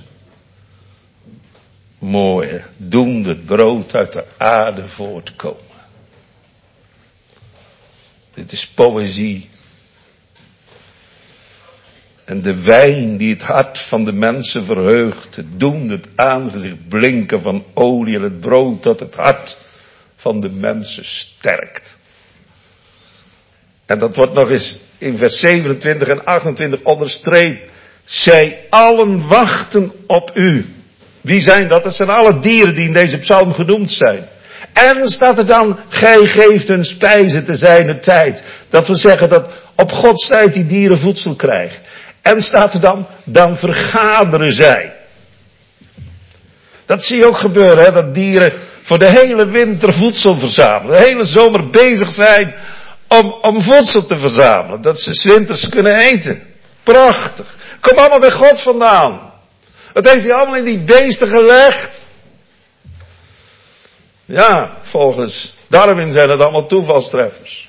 B: Mooi, doen het brood uit de aarde voortkomen. Dit is poëzie. En de wijn die het hart van de mensen verheugt, het doen het aangezicht blinken van olie en het brood dat het hart van de mensen sterkt. En dat wordt nog eens in vers zevenentwintig en achtentwintig onderstreept. Zij allen wachten op u. Wie zijn dat? Dat zijn alle dieren die in deze psalm genoemd zijn. En staat er dan, gij geeft hun spijzen te zijner tijd. Dat wil zeggen dat op Gods tijd die dieren voedsel krijgen. En staat er dan, dan vergaderen zij. Dat zie je ook gebeuren, hè, dat dieren voor de hele winter voedsel verzamelen. De hele zomer bezig zijn om, om voedsel te verzamelen. Dat ze 's winters kunnen eten. Prachtig. Kom allemaal bij God vandaan. Dat heeft hij allemaal in die beesten gelegd. Ja, volgens Darwin zijn het allemaal toevalstreffers.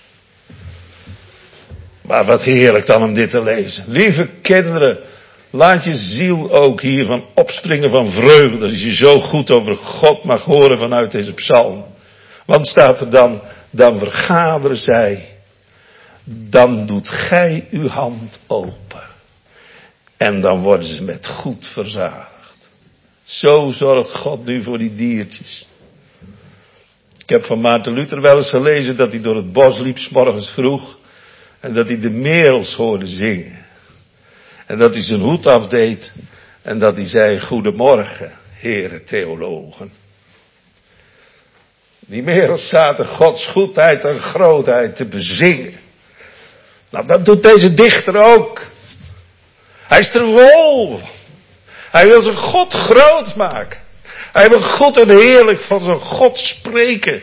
B: Maar wat heerlijk dan om dit te lezen. Lieve kinderen, laat je ziel ook hiervan opspringen van vreugde. Als je zo goed over God mag horen vanuit deze psalm. Want staat er dan, dan vergaderen zij. Dan doet gij uw hand open. En dan worden ze met goed verzadigd. Zo zorgt God nu voor die diertjes. Ik heb van Maarten Luther wel eens gelezen dat hij door het bos liep 's morgens vroeg. En dat hij de merels hoorde zingen. En dat hij zijn hoed afdeed. En dat hij zei, goedemorgen, heren theologen. Die merels zaten Gods goedheid en grootheid te bezingen. Nou, dat doet deze dichter ook. Hij is er vol. Hij wil zijn God groot maken. Hij wil goed en heerlijk van zijn God spreken.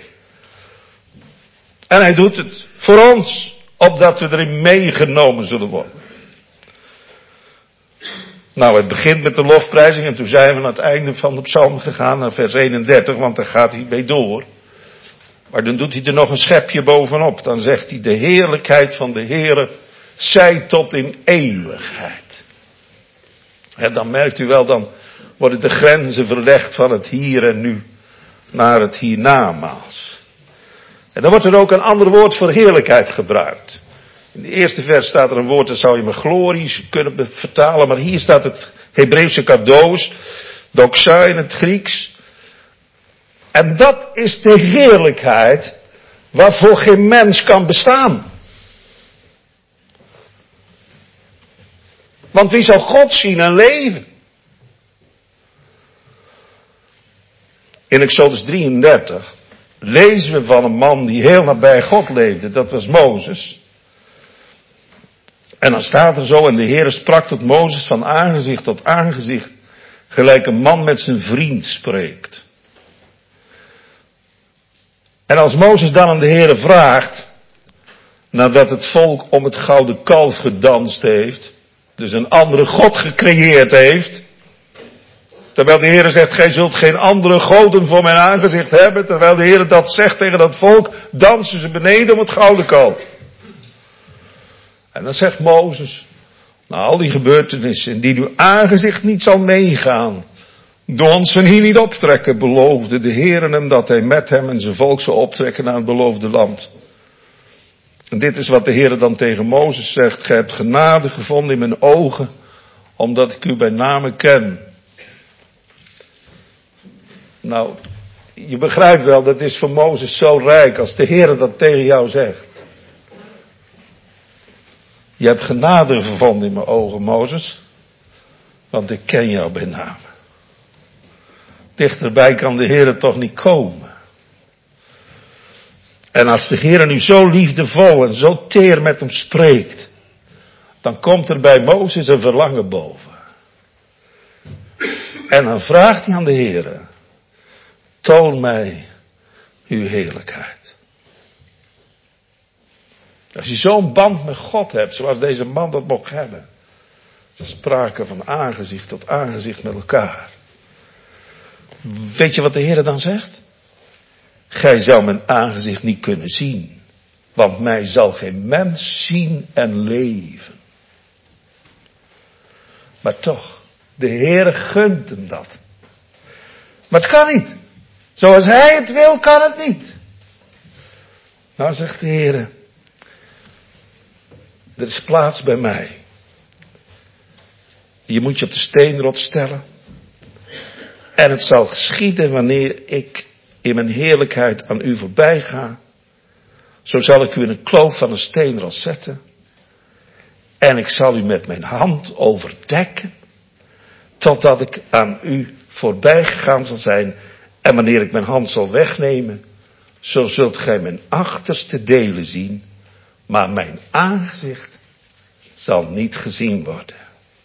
B: En hij doet het voor ons. Opdat we erin meegenomen zullen worden. Nou, het begint met de lofprijzing. En toen zijn we naar het einde van de psalm gegaan. Naar vers eenendertig. Want daar gaat hij mee door. Maar dan doet hij er nog een schepje bovenop. Dan zegt hij, de heerlijkheid van de Heere zij tot in eeuwigheid. En dan merkt u wel, dan worden de grenzen verlegd van het hier en nu naar het hiernamaals. En dan wordt er ook een ander woord voor heerlijkheid gebruikt. In de eerste vers staat er een woord, dat zou je met glorie kunnen vertalen. Maar hier staat het Hebreeuwse kadoos, doxa in het Grieks. En dat is de heerlijkheid waarvoor geen mens kan bestaan. Want wie zal God zien en leven? In Exodus drieëndertig lezen we van een man die heel nabij God leefde. Dat was Mozes. En dan staat er zo, en de Heere sprak tot Mozes van aangezicht tot aangezicht, gelijk een man met zijn vriend spreekt. En als Mozes dan aan de Heere vraagt, nadat het volk om het gouden kalf gedanst heeft, dus een andere God gecreëerd heeft, terwijl de Heere zegt, gij zult geen andere goden voor mijn aangezicht hebben, terwijl de Heere dat zegt tegen dat volk, dansen ze beneden om het gouden kalf. En dan zegt Mozes, nou al die gebeurtenissen, die uw aangezicht niet zal meegaan, doe ons van hier niet optrekken, beloofde de Heere hem dat hij met hem en zijn volk zou optrekken naar het beloofde land. En dit is wat de Heere dan tegen Mozes zegt, gij hebt genade gevonden in mijn ogen, omdat ik u bij name ken. Nou, je begrijpt wel, dat is voor Mozes zo rijk als de Heere dat tegen jou zegt. Je hebt genade gevonden in mijn ogen, Mozes, want ik ken jou bij name. Dichterbij kan de Heere toch niet komen. En als de Heere nu zo liefdevol en zo teer met hem spreekt, dan komt er bij Mozes een verlangen boven. En dan vraagt hij aan de Heere, toon mij uw heerlijkheid. Als je zo'n band met God hebt, zoals deze man dat mocht hebben. Ze spraken van aangezicht tot aangezicht met elkaar. Weet je wat de Heer dan zegt? Gij zou mijn aangezicht niet kunnen zien. Want mij zal geen mens zien en leven. Maar toch, de Heer gunt hem dat. Maar het kan niet. Zoals hij het wil, kan het niet. Nou zegt de Heer, er is plaats bij mij. Je moet je op de steenrot stellen. En het zal geschieden wanneer ik in mijn heerlijkheid aan u voorbij ga. Zo zal ik u in een kloof van een steenrot zetten. En ik zal u met mijn hand overdekken. Totdat ik aan u voorbij gegaan zal zijn. En wanneer ik mijn hand zal wegnemen. Zo zult gij mijn achterste delen zien. Maar mijn aangezicht zal niet gezien worden.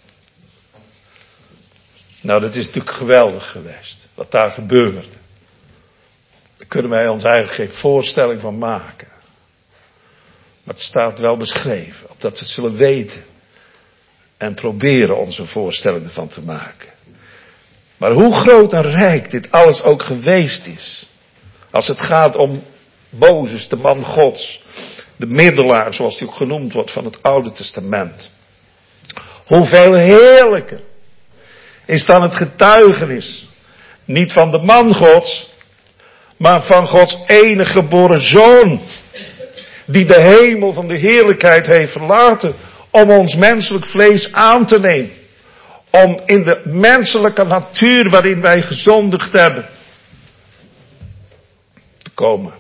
B: Nou, dat is natuurlijk geweldig geweest. Wat daar gebeurde. Daar kunnen wij ons eigenlijk geen voorstelling van maken. Maar het staat wel beschreven. Opdat we het zullen weten. En proberen onze voorstelling ervan te maken. Maar hoe groot en rijk dit alles ook geweest is. Als het gaat om Mozes, de man Gods. De middelaar, zoals hij ook genoemd wordt van het Oude Testament. Hoeveel heerlijker is dan het getuigenis. Niet van de man Gods. Maar van Gods enige geboren Zoon. Die de hemel van de heerlijkheid heeft verlaten. Om ons menselijk vlees aan te nemen. Om in de menselijke natuur waarin wij gezondigd hebben. Te komen.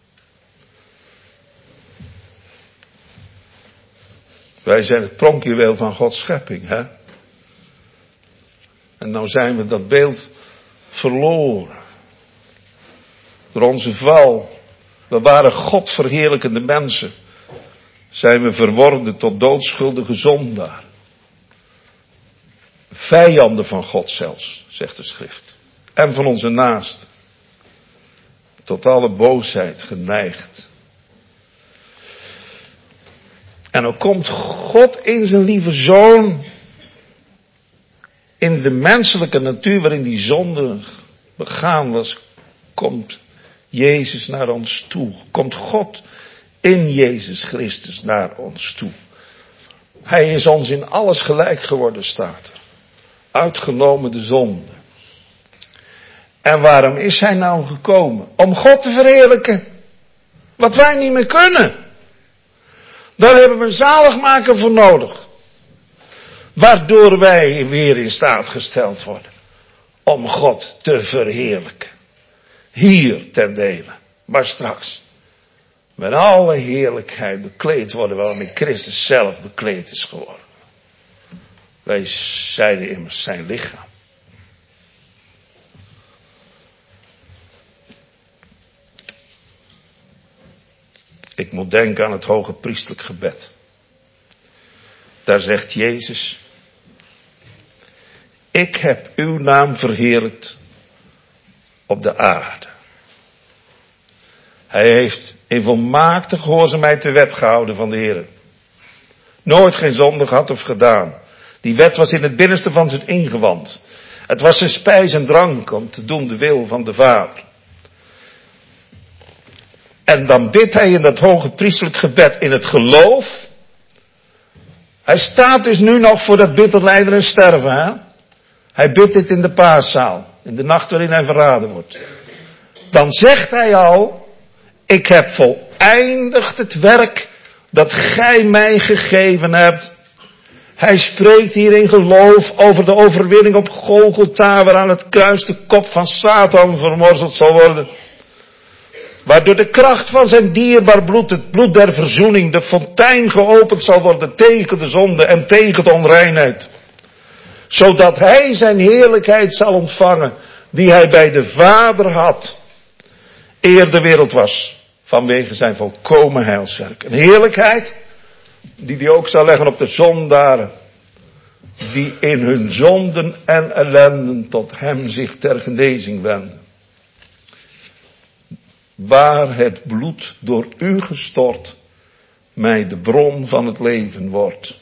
B: Wij zijn het pronkjuweel van Gods schepping, hè. En nou zijn we dat beeld verloren. Door onze val. We waren God verheerlijkende mensen. Zijn we verworden tot doodschuldige zondaar. Vijanden van God zelfs, zegt de schrift. En van onze naast. Tot alle boosheid geneigd. En dan komt God in zijn lieve Zoon. In de menselijke natuur waarin die zonde begaan was. Komt Jezus naar ons toe. Komt God in Jezus Christus naar ons toe. Hij is ons in alles gelijk geworden, staat er. Uitgenomen de zonde. En waarom is hij nou gekomen? Om God te verheerlijken. Wat wij niet meer kunnen. Daar hebben we een zaligmaker voor nodig. Waardoor wij weer in staat gesteld worden. Om God te verheerlijken. Hier ten dele. Maar straks. Met alle heerlijkheid bekleed worden waarmee Christus zelf bekleed is geworden. Wij zijn immers zijn lichaam. Ik moet denken aan het hoge priestelijk gebed. Daar zegt Jezus: ik heb uw naam verheerlijkt op de aarde. Hij heeft in volmaakte gehoorzaamheid de wet gehouden van de Heer. Nooit geen zonde gehad of gedaan. Die wet was in het binnenste van zijn ingewand. Het was zijn spijs en drank om te doen de wil van de Vader. En dan bidt hij in dat hoge priestelijk gebed in het geloof. Hij staat dus nu nog voor dat bitter lijden en sterven. Hè? Hij bidt dit in de paaszaal. In de nacht waarin hij verraden wordt. Dan zegt hij al: ik heb voleindigd het werk dat gij mij gegeven hebt. Hij spreekt hier in geloof over de overwinning op Golgotha, waar aan het kruis de kop van Satan vermorzeld zal worden. Waar door de kracht van zijn dierbaar bloed, het bloed der verzoening, de fontein geopend zal worden tegen de zonde en tegen de onreinheid. Zodat hij zijn heerlijkheid zal ontvangen, die hij bij de Vader had, eer de wereld was, vanwege zijn volkomen heilswerk. Een heerlijkheid die hij ook zal leggen op de zondaren, die in hun zonden en ellenden tot hem zich ter genezing wenden. Waar het bloed door u gestort mij de bron van het leven wordt.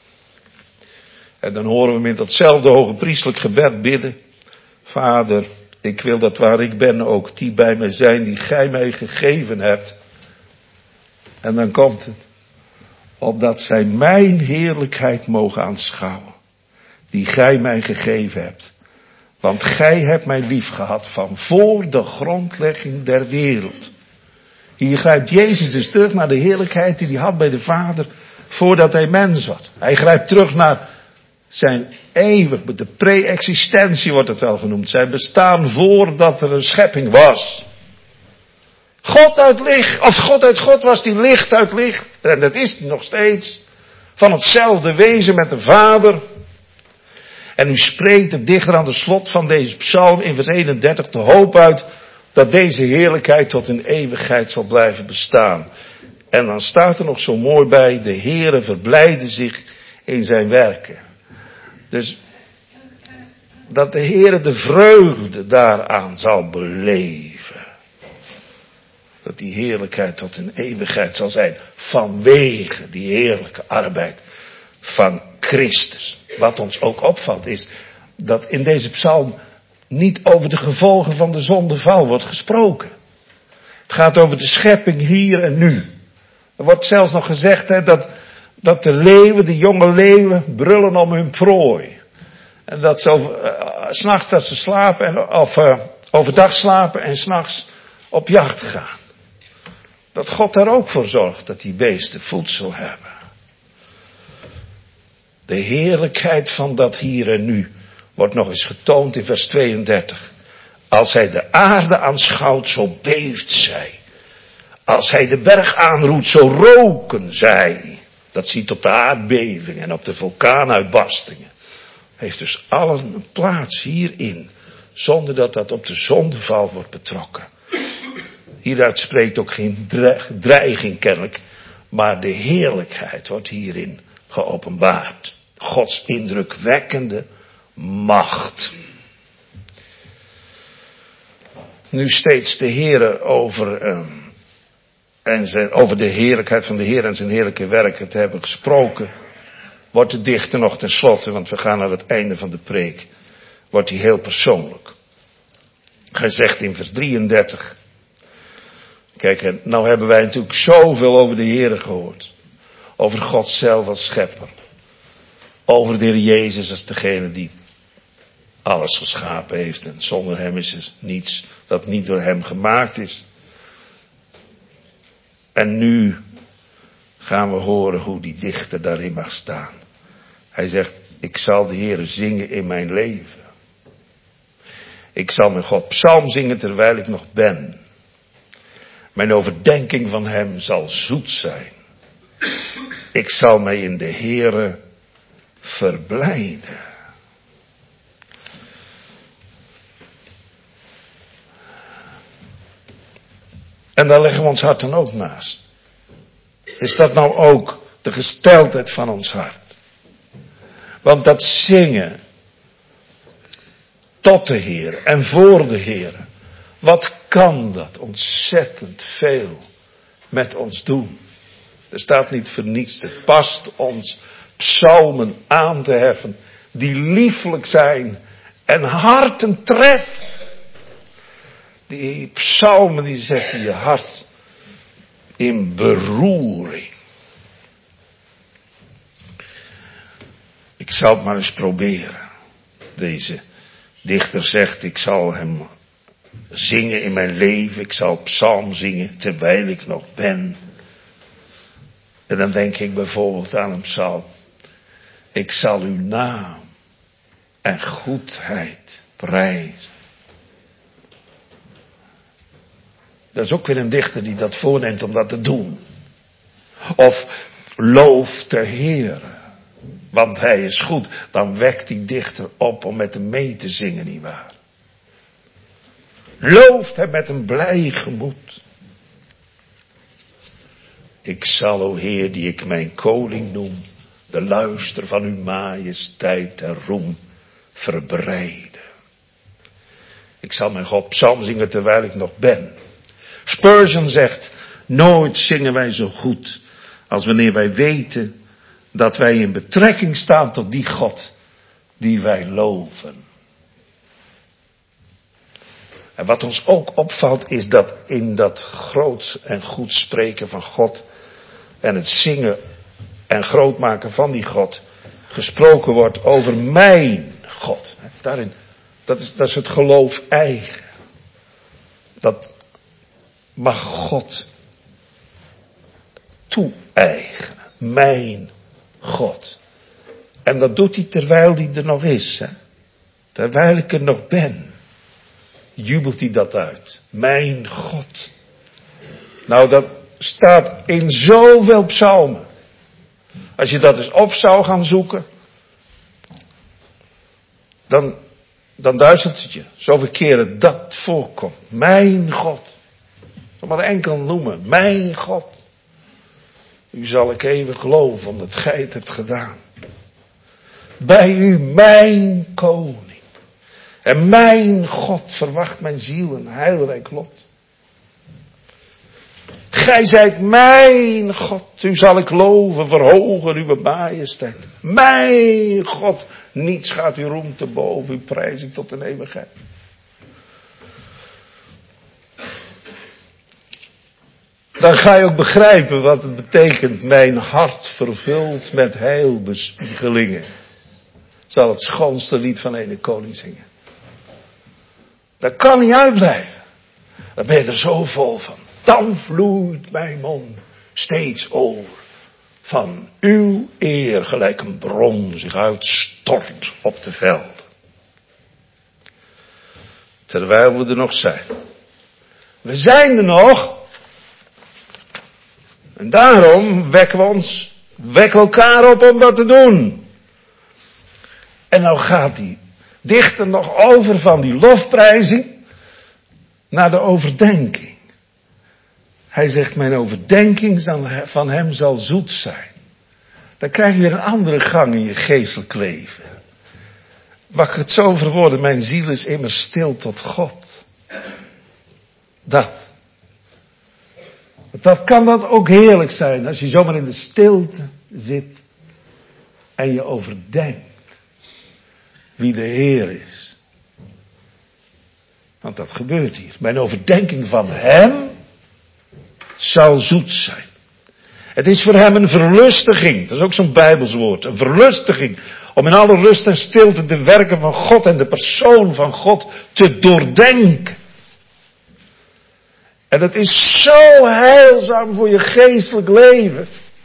B: En dan horen we hem in datzelfde hoge priestelijk gebed bidden: Vader, ik wil dat waar ik ben ook die bij mij zijn die gij mij gegeven hebt. En dan komt het: opdat zij mijn heerlijkheid mogen aanschouwen, die gij mij gegeven hebt. Want gij hebt mij lief gehad van voor de grondlegging der wereld. Hier grijpt Jezus dus terug naar de heerlijkheid die hij had bij de Vader voordat hij mens was. Hij grijpt terug naar zijn eeuwig, de pre-existentie wordt het wel genoemd. Zijn bestaan voordat er een schepping was. God uit licht, als God uit God was, die licht uit licht. En dat is hij nog steeds. Van hetzelfde wezen met de Vader. En nu spreekt de dichter aan de slot van deze psalm in vers eenendertig de hoop uit dat deze heerlijkheid tot in eeuwigheid zal blijven bestaan. En dan staat er nog zo mooi bij: de Heere verblijde zich in zijn werken. Dus dat de Heere de vreugde daaraan zal beleven. Dat die heerlijkheid tot in eeuwigheid zal zijn vanwege die heerlijke arbeid van Christus. Wat ons ook opvalt is dat in deze psalm niet over de gevolgen van de zondeval wordt gesproken. Het gaat over de schepping hier en nu. Er wordt zelfs nog gezegd hè, dat, dat de leeuwen, de jonge leeuwen, brullen om hun prooi. En dat ze over, uh, 's nachts dat ze slapen, en, of uh, overdag slapen en 's nachts op jacht gaan. Dat God daar ook voor zorgt dat die beesten voedsel hebben. De heerlijkheid van dat hier en nu wordt nog eens getoond in vers tweeëndertig. Als hij de aarde aanschouwt, zo beeft zij. Als hij de berg aanroept, zo roken zij. Dat ziet op de aardbevingen en op de vulkaanuitbarstingen. Heeft dus allen een plaats hierin, zonder dat dat op de zondeval wordt betrokken. Hieruit spreekt ook geen dreiging kennelijk, maar de heerlijkheid wordt hierin geopenbaard. Gods indrukwekkende macht. Nu steeds de Heere over, uh, en zijn, over de heerlijkheid van de Heer en zijn heerlijke werken te hebben gesproken, wordt de dichter nog tenslotte, want we gaan naar het einde van de preek, wordt hij heel persoonlijk. Hij zegt in vers drieëndertig, kijk, en nou hebben wij natuurlijk zoveel over de Heere gehoord. Over God zelf als schepper. Over de Heer Jezus als degene die alles geschapen heeft. En zonder hem is er niets dat niet door hem gemaakt is. En nu gaan we horen hoe die dichter daarin mag staan. Hij zegt, ik zal de Heere zingen in mijn leven. Ik zal mijn God psalm zingen terwijl ik nog ben. Mijn overdenking van hem zal zoet zijn. Ik zal mij in de Heere verblijden. En daar leggen we ons hart dan ook naast. Is dat nou ook de gesteldheid van ons hart? Want dat zingen tot de Heer en voor de Heer, wat kan dat ontzettend veel met ons doen? Er staat niet voor niets, het past ons psalmen aan te heffen die lieflijk zijn en harten treffen. Die psalmen die zetten je hart in beroering. Ik zal het maar eens proberen. Deze dichter zegt, ik zal hem zingen in mijn leven. Ik zal psalm zingen terwijl ik nog ben. En dan denk ik bijvoorbeeld aan een psalm. Ik zal uw naam en goedheid prijzen. Dat is ook weer een dichter die dat voorneemt om dat te doen. Of loof de Heer, want hij is goed. Dan wekt die dichter op om met hem mee te zingen, nietwaar? Looft hem met een blij gemoed. Ik zal, o Heer, die ik mijn koning noem, de luister van uw majesteit en roem verbreiden. Ik zal mijn God psalm zingen terwijl ik nog ben. Spurgeon zegt, nooit zingen wij zo goed als wanneer wij weten dat wij in betrekking staan tot die God die wij loven. En wat ons ook opvalt is dat in dat groot en goed spreken van God en het zingen en grootmaken van die God gesproken wordt over mijn God. Daarin, dat is, dat is het geloof eigen. Dat mag God toe-eigenen. Mijn God. En dat doet hij terwijl hij er nog is. Hè? Terwijl ik er nog ben. Jubelt hij dat uit. Mijn God. Nou, dat staat in zoveel psalmen. Als je dat eens op zou gaan zoeken. Dan, dan duizelt het je. Zoveel keren dat voorkomt. Mijn God. Ik zal maar enkel noemen. Mijn God. U zal ik even geloven omdat gij het hebt gedaan. Bij u mijn koning. En mijn God verwacht mijn ziel een heilrijk lot. Gij zijt mijn God. U zal ik loven, verhogen uw majesteit. Mijn God. Niets gaat uw roem te boven. U prijs ik tot de eeuwigheid. Dan ga je ook begrijpen wat het betekent. Mijn hart vervuld met heilbespiegelingen. Zal het schoonste lied van ene koning zingen. Dat kan niet uitblijven. Dan ben je er zo vol van. Dan vloeit mijn mond steeds over. Van uw eer gelijk een bron zich uitstort op de velden. Terwijl we er nog zijn. We zijn er nog. En daarom wekken we ons, wekken elkaar op om dat te doen. En nou gaat die dichter nog over van die lofprijzing naar de overdenking. Hij zegt, mijn overdenking van hem zal zoet zijn. Dan krijg je weer een andere gang in je geestelijk leven. Mag ik het zo verwoorden, mijn ziel is immers stil tot God. Dat. Dat kan dat ook heerlijk zijn als je zomaar in de stilte zit en je overdenkt wie de Heer is. Want dat gebeurt hier. Mijn overdenking van hem zal zoet zijn. Het is voor hem een verlustiging. Dat is ook zo'n Bijbels woord. Een verlustiging. Om in alle rust en stilte de werken van God en de persoon van God te doordenken. En het is zo heilzaam voor je geestelijk leven.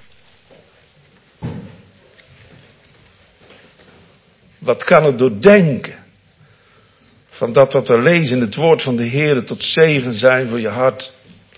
B: Wat kan het doordenken? Van dat wat we lezen in het woord van de Heer tot zegen zijn voor je hart.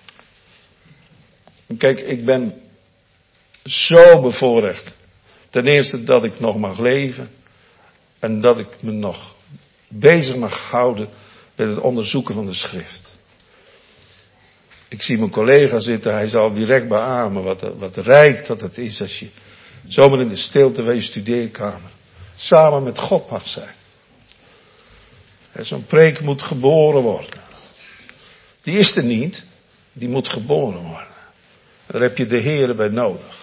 B: Kijk, ik ben zo bevoorrecht. Ten eerste dat ik nog mag leven. En dat ik me nog bezig mag houden met het onderzoeken van de schrift. Ik zie mijn collega zitten, hij zal direct beamen wat, wat rijk dat het is als je zomaar in de stilte van je studeerkamer samen met God mag zijn. En zo'n preek moet geboren worden. Die is er niet, die moet geboren worden. Daar heb je de Heere bij nodig.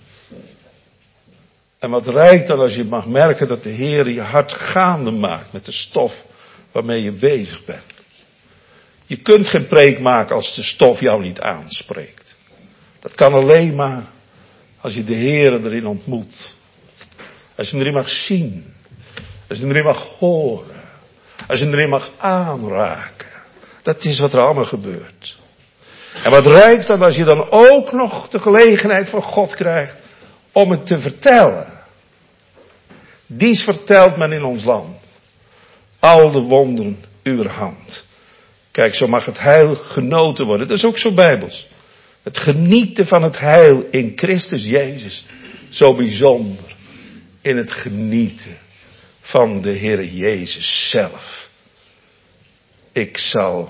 B: En wat rijk dan als je mag merken dat de Heere je hart gaande maakt met de stof waarmee je bezig bent. Je kunt geen preek maken als de stof jou niet aanspreekt. Dat kan alleen maar als je de Heere erin ontmoet. Als je hem erin mag zien. Als je hem erin mag horen. Als je hem erin mag aanraken. Dat is wat er allemaal gebeurt. En wat rijk dan als je dan ook nog de gelegenheid van God krijgt om het te vertellen. Dies vertelt men in ons land. Al de wonderen uwer hand. Kijk, zo mag het heil genoten worden. Dat is ook zo bijbels. Het genieten van het heil in Christus Jezus. Zo bijzonder. In het genieten van de Heer Jezus zelf. Ik zal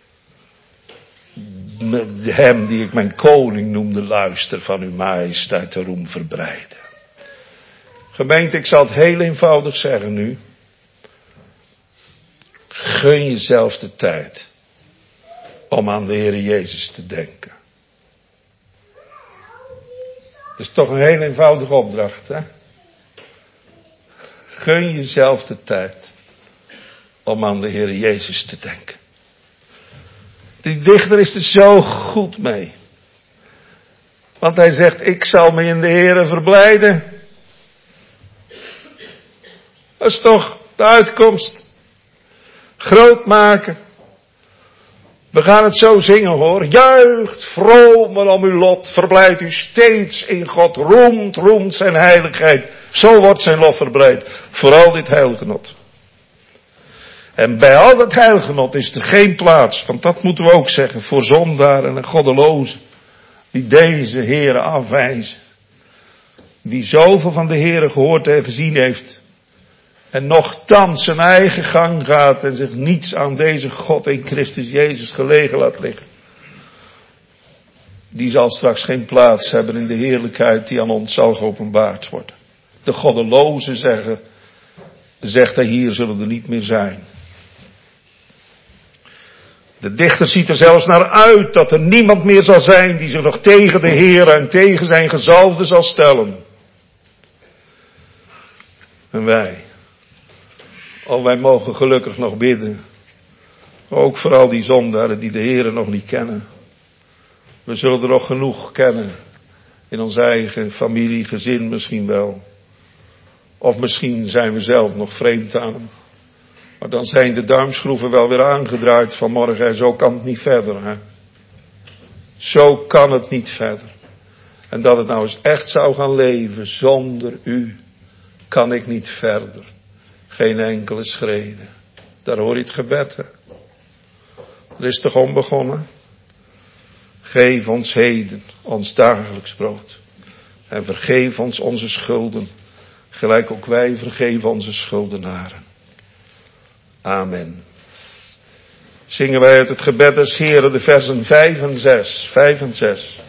B: hem die ik mijn koning noemde luister van uw majesteit de roem verbreiden. Gemeente, ik zal het heel eenvoudig zeggen nu. Gun jezelf de tijd om aan de Heer Jezus te denken. Dat is toch een heel eenvoudige opdracht, hè? Gun jezelf de tijd om aan de Heer Jezus te denken. Die dichter is er zo goed mee. Want hij zegt, ik zal me in de Heere verblijden. Dat is toch de uitkomst. Groot maken. We gaan het zo zingen hoor. Juicht, vromen om uw lot. Verblijd u steeds in God. Roemt, roemt zijn heiligheid. Zo wordt zijn lof verbreid. Vooral dit heilgenot. En bij al dat heilgenot is er geen plaats. Want dat moeten we ook zeggen. Voor zondaren en goddelozen. Die deze Heere afwijzen. Die zoveel van de Heere gehoord en gezien heeft. En nochtans zijn eigen gang gaat. En zich niets aan deze God in Christus Jezus gelegen laat liggen. Die zal straks geen plaats hebben in de heerlijkheid die aan ons zal geopenbaard worden. De goddelozen zeggen. Zegt hij hier zullen er niet meer zijn. De dichter ziet er zelfs naar uit dat er niemand meer zal zijn die zich nog tegen de Heer en tegen zijn gezalfde zal stellen. En wij. Oh, wij mogen gelukkig nog bidden. Ook voor al die zondaren die de Heer nog niet kennen. We zullen er nog genoeg kennen. In onze eigen familie, gezin misschien wel. Of misschien zijn we zelf nog vreemd aan hem. Maar dan zijn de duimschroeven wel weer aangedraaid vanmorgen. En zo kan het niet verder. Hè? Zo kan het niet verder. En dat het nou eens echt zou gaan leven. Zonder u kan ik niet verder. Geen enkele schrede. Daar hoor je het gebed. Hè? Er is toch onbegonnen. Geef ons heden ons dagelijks brood. En vergeef ons onze schulden. Gelijk ook wij vergeven onze schuldenaren. Amen. Zingen wij uit het gebed des Heren de versen vijf en zes. vijf en zes.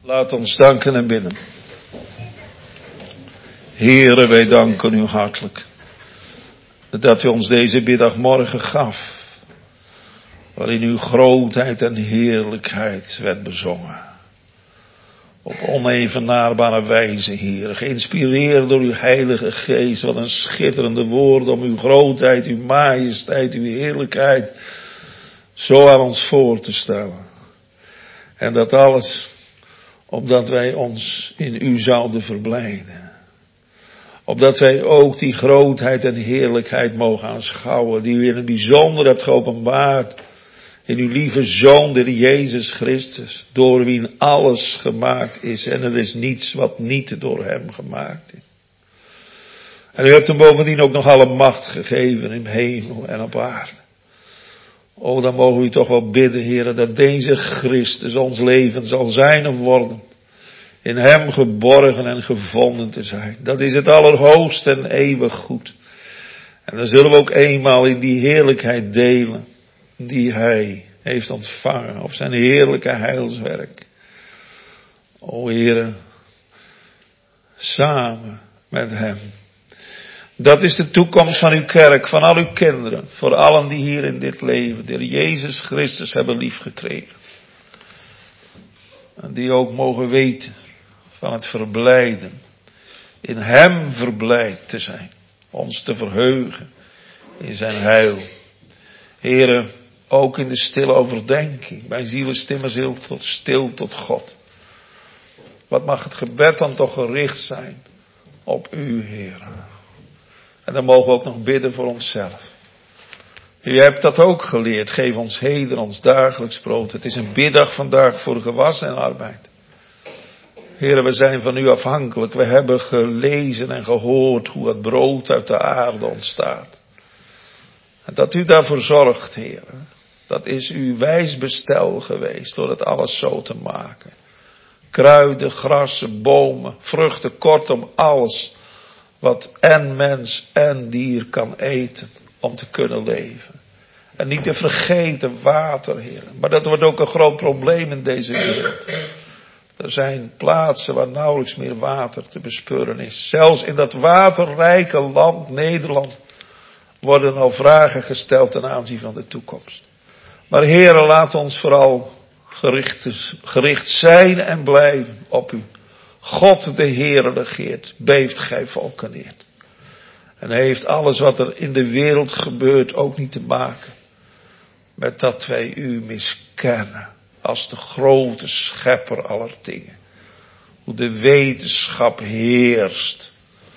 B: Laat ons danken en bidden. Heere, wij danken u hartelijk dat u ons deze middagmorgen gaf, waarin uw grootheid en heerlijkheid werd bezongen. Op onevenaarbare wijze, Heer, geïnspireerd door uw heilige geest. Wat een schitterende woorden om uw grootheid, uw majesteit, uw heerlijkheid zo aan ons voor te stellen. En dat alles opdat wij ons in u zouden verblijden. Opdat wij ook die grootheid en heerlijkheid mogen aanschouwen, die u in het bijzonder hebt geopenbaard in uw lieve Zoon, de Jezus Christus, door wie alles gemaakt is. En er is niets wat niet door hem gemaakt is. En u hebt hem bovendien ook nog alle macht gegeven in hemel en op aarde. O, dan mogen we u toch wel bidden, Heer, dat deze Christus ons leven zal zijn of worden. In hem geborgen en gevonden te zijn. Dat is het allerhoogste en eeuwig goed. En dan zullen we ook eenmaal in die heerlijkheid delen die hij heeft ontvangen op zijn heerlijke heilswerk. O Heere, samen met hem. Dat is de toekomst van uw kerk, van al uw kinderen, voor allen die hier in dit leven, de Jezus Christus hebben liefgekregen. En die ook mogen weten van het verblijden, in hem verblijd te zijn, ons te verheugen in zijn heil. Heere, ook in de stille overdenking, mijn ziel is stil tot, stil tot God. Wat mag het gebed dan toch gericht zijn op u, Heere. En dan mogen we ook nog bidden voor onszelf. U hebt dat ook geleerd. Geef ons heden ons dagelijks brood. Het is een biddag vandaag voor gewas en arbeid. Heere, we zijn van u afhankelijk. We hebben gelezen en gehoord hoe het brood uit de aarde ontstaat. En dat u daarvoor zorgt, Heere. Dat is uw wijs bestel geweest door het alles zo te maken. Kruiden, grassen, bomen, vruchten, kortom alles wat en mens en dier kan eten om te kunnen leven. En niet te vergeten water, Heer. Maar dat wordt ook een groot probleem in deze wereld. Er zijn plaatsen waar nauwelijks meer water te bespeuren is. Zelfs in dat waterrijke land Nederland worden al vragen gesteld ten aanzien van de toekomst. Maar Heer, laat ons vooral gericht, gericht zijn en blijven op u. God de Heer regeert, beeft gij volken neer. En heeft alles wat er in de wereld gebeurt ook niet te maken met dat wij u miskennen als de grote schepper aller dingen. Hoe de wetenschap heerst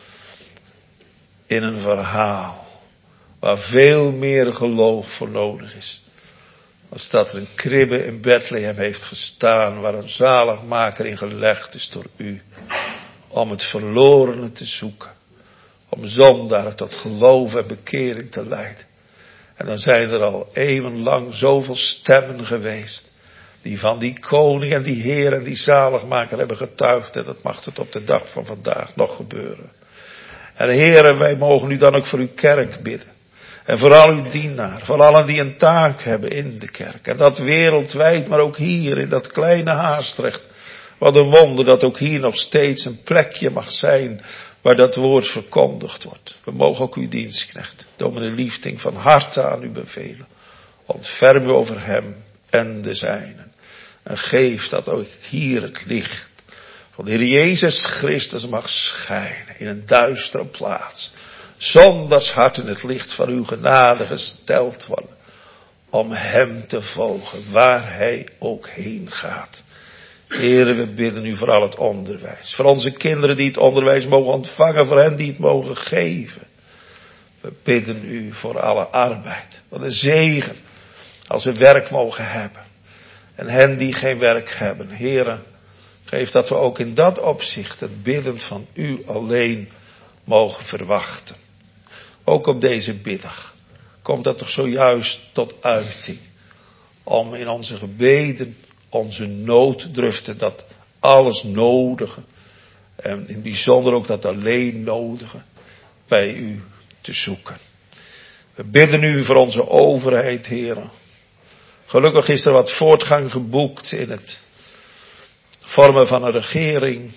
B: in een verhaal waar veel meer geloof voor nodig is. Als dat er een kribbe in Bethlehem heeft gestaan waar een zaligmaker in gelegd is door u. Om het verlorene te zoeken. Om zondaren tot geloof en bekering te leiden. En dan zijn er al eeuwenlang zoveel stemmen geweest. Die van die koning en die heer en die zaligmaker hebben getuigd. En dat mag tot op de dag van vandaag nog gebeuren. En heren, wij mogen u dan ook voor uw kerk bidden. En vooral uw dienaar, voor allen die een taak hebben in de kerk. En dat wereldwijd, maar ook hier in dat kleine Haastrecht. Wat een wonder dat ook hier nog steeds een plekje mag zijn waar dat woord verkondigd wordt. We mogen ook uw dienstknecht, dominee Liefding, van harte aan u bevelen. Ontferm u over hem en de zijnen. En geef dat ook hier het licht van de Heer Jezus Christus mag schijnen in een duistere plaats. Zondags hart in het licht van uw genade gesteld worden. Om hem te volgen waar hij ook heen gaat. Heren, we bidden u voor al het onderwijs. Voor onze kinderen die het onderwijs mogen ontvangen. Voor hen die het mogen geven. We bidden u voor alle arbeid. Wat een zegen als we werk mogen hebben. En hen die geen werk hebben. Heren, geef dat we ook in dat opzicht het bidden van u alleen mogen verwachten. Ook op deze middag komt dat toch zojuist tot uiting. Om in onze gebeden, onze nooddruften, dat alles nodige. En in het bijzonder ook dat alleen nodige bij u te zoeken. We bidden u voor onze overheid, heren. Gelukkig is er wat voortgang geboekt in het vormen van een regering.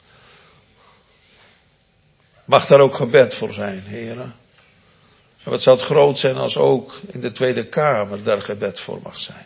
B: Mag daar ook gebed voor zijn, heren. En wat zou het groot zijn als ook in de Tweede Kamer daar gebed voor mag zijn.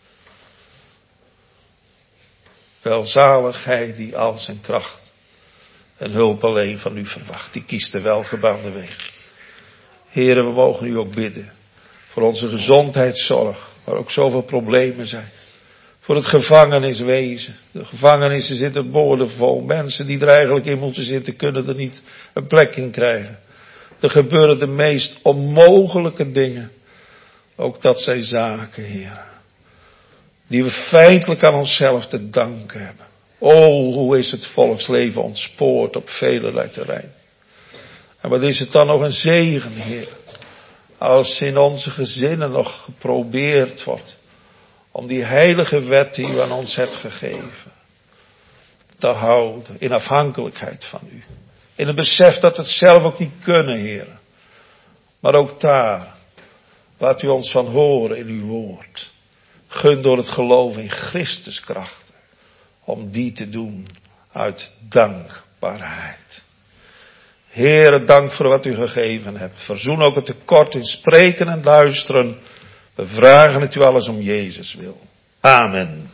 B: Welzalig hij die al zijn kracht en hulp alleen van u verwacht. Die kiest de welgebaande weg. Heren, we mogen u ook bidden voor onze gezondheidszorg, waar ook zoveel problemen zijn. Voor het gevangeniswezen. De gevangenissen zitten boordevol. Mensen die er eigenlijk in moeten zitten, kunnen er niet een plek in krijgen. Er gebeuren de meest onmogelijke dingen. Ook dat zijn zaken, Heer. Die we feitelijk aan onszelf te danken hebben. Oh, hoe is het volksleven ontspoord op velerlei terrein. En wat is het dan nog een zegen, Heer. Als in onze gezinnen nog geprobeerd wordt om die heilige wet die u aan ons hebt gegeven te houden in afhankelijkheid van u. In het besef dat we het zelf ook niet kunnen, Heer. Maar ook daar, laat u ons van horen in uw woord. Gun door het geloof in Christus krachten, om die te doen uit dankbaarheid. Heere, dank voor wat u gegeven hebt. Verzoen ook het tekort in spreken en luisteren. We vragen het u alles om Jezus wil. Amen.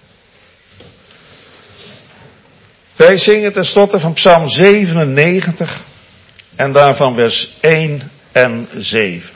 B: Wij zingen tenslotte van Psalm zevenennegentig en daarvan vers één en zeven.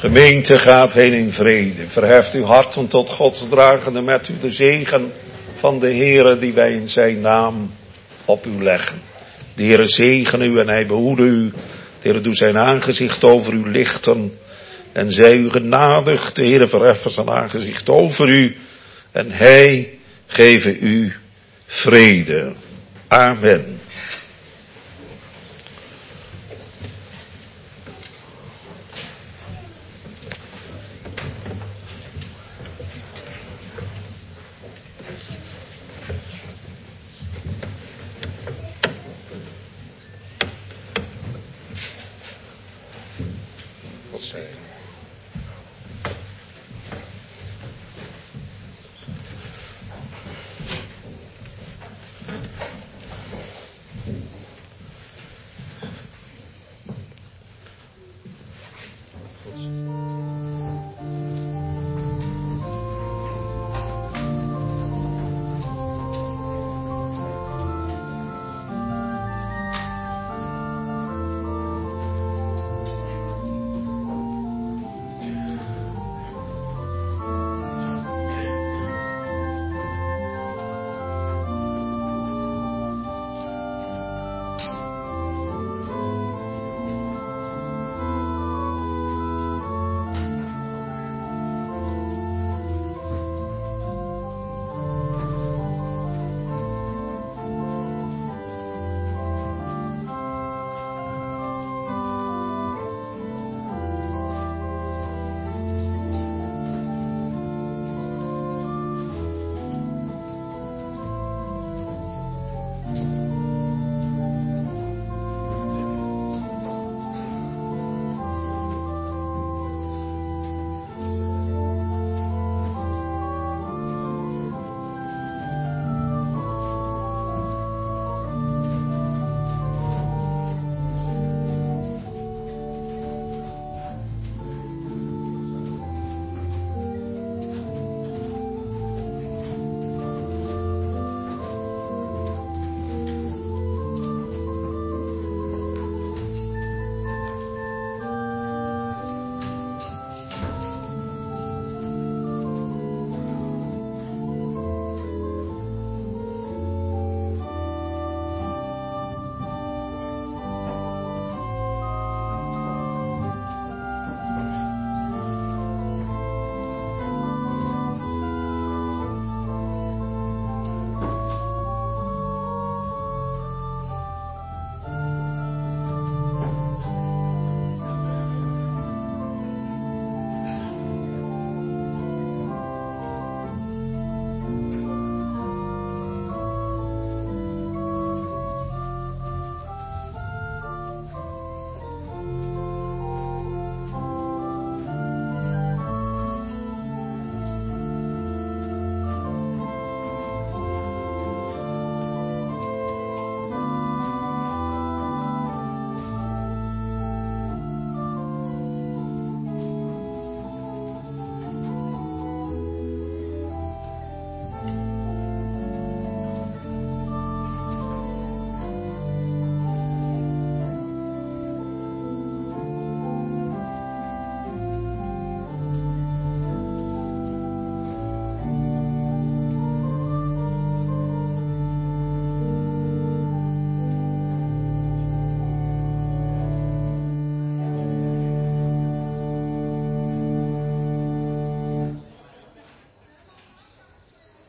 B: Gemeente gaat heen in vrede. Verheft uw harten tot God, dragende met u de zegen van de Heere die wij in zijn naam op u leggen. De Heere zegen u en hij behoede u. De Heere doet zijn aangezicht over u lichten en zij u genadig. De Heere verheffen zijn aangezicht over u en hij geven u vrede. Amen.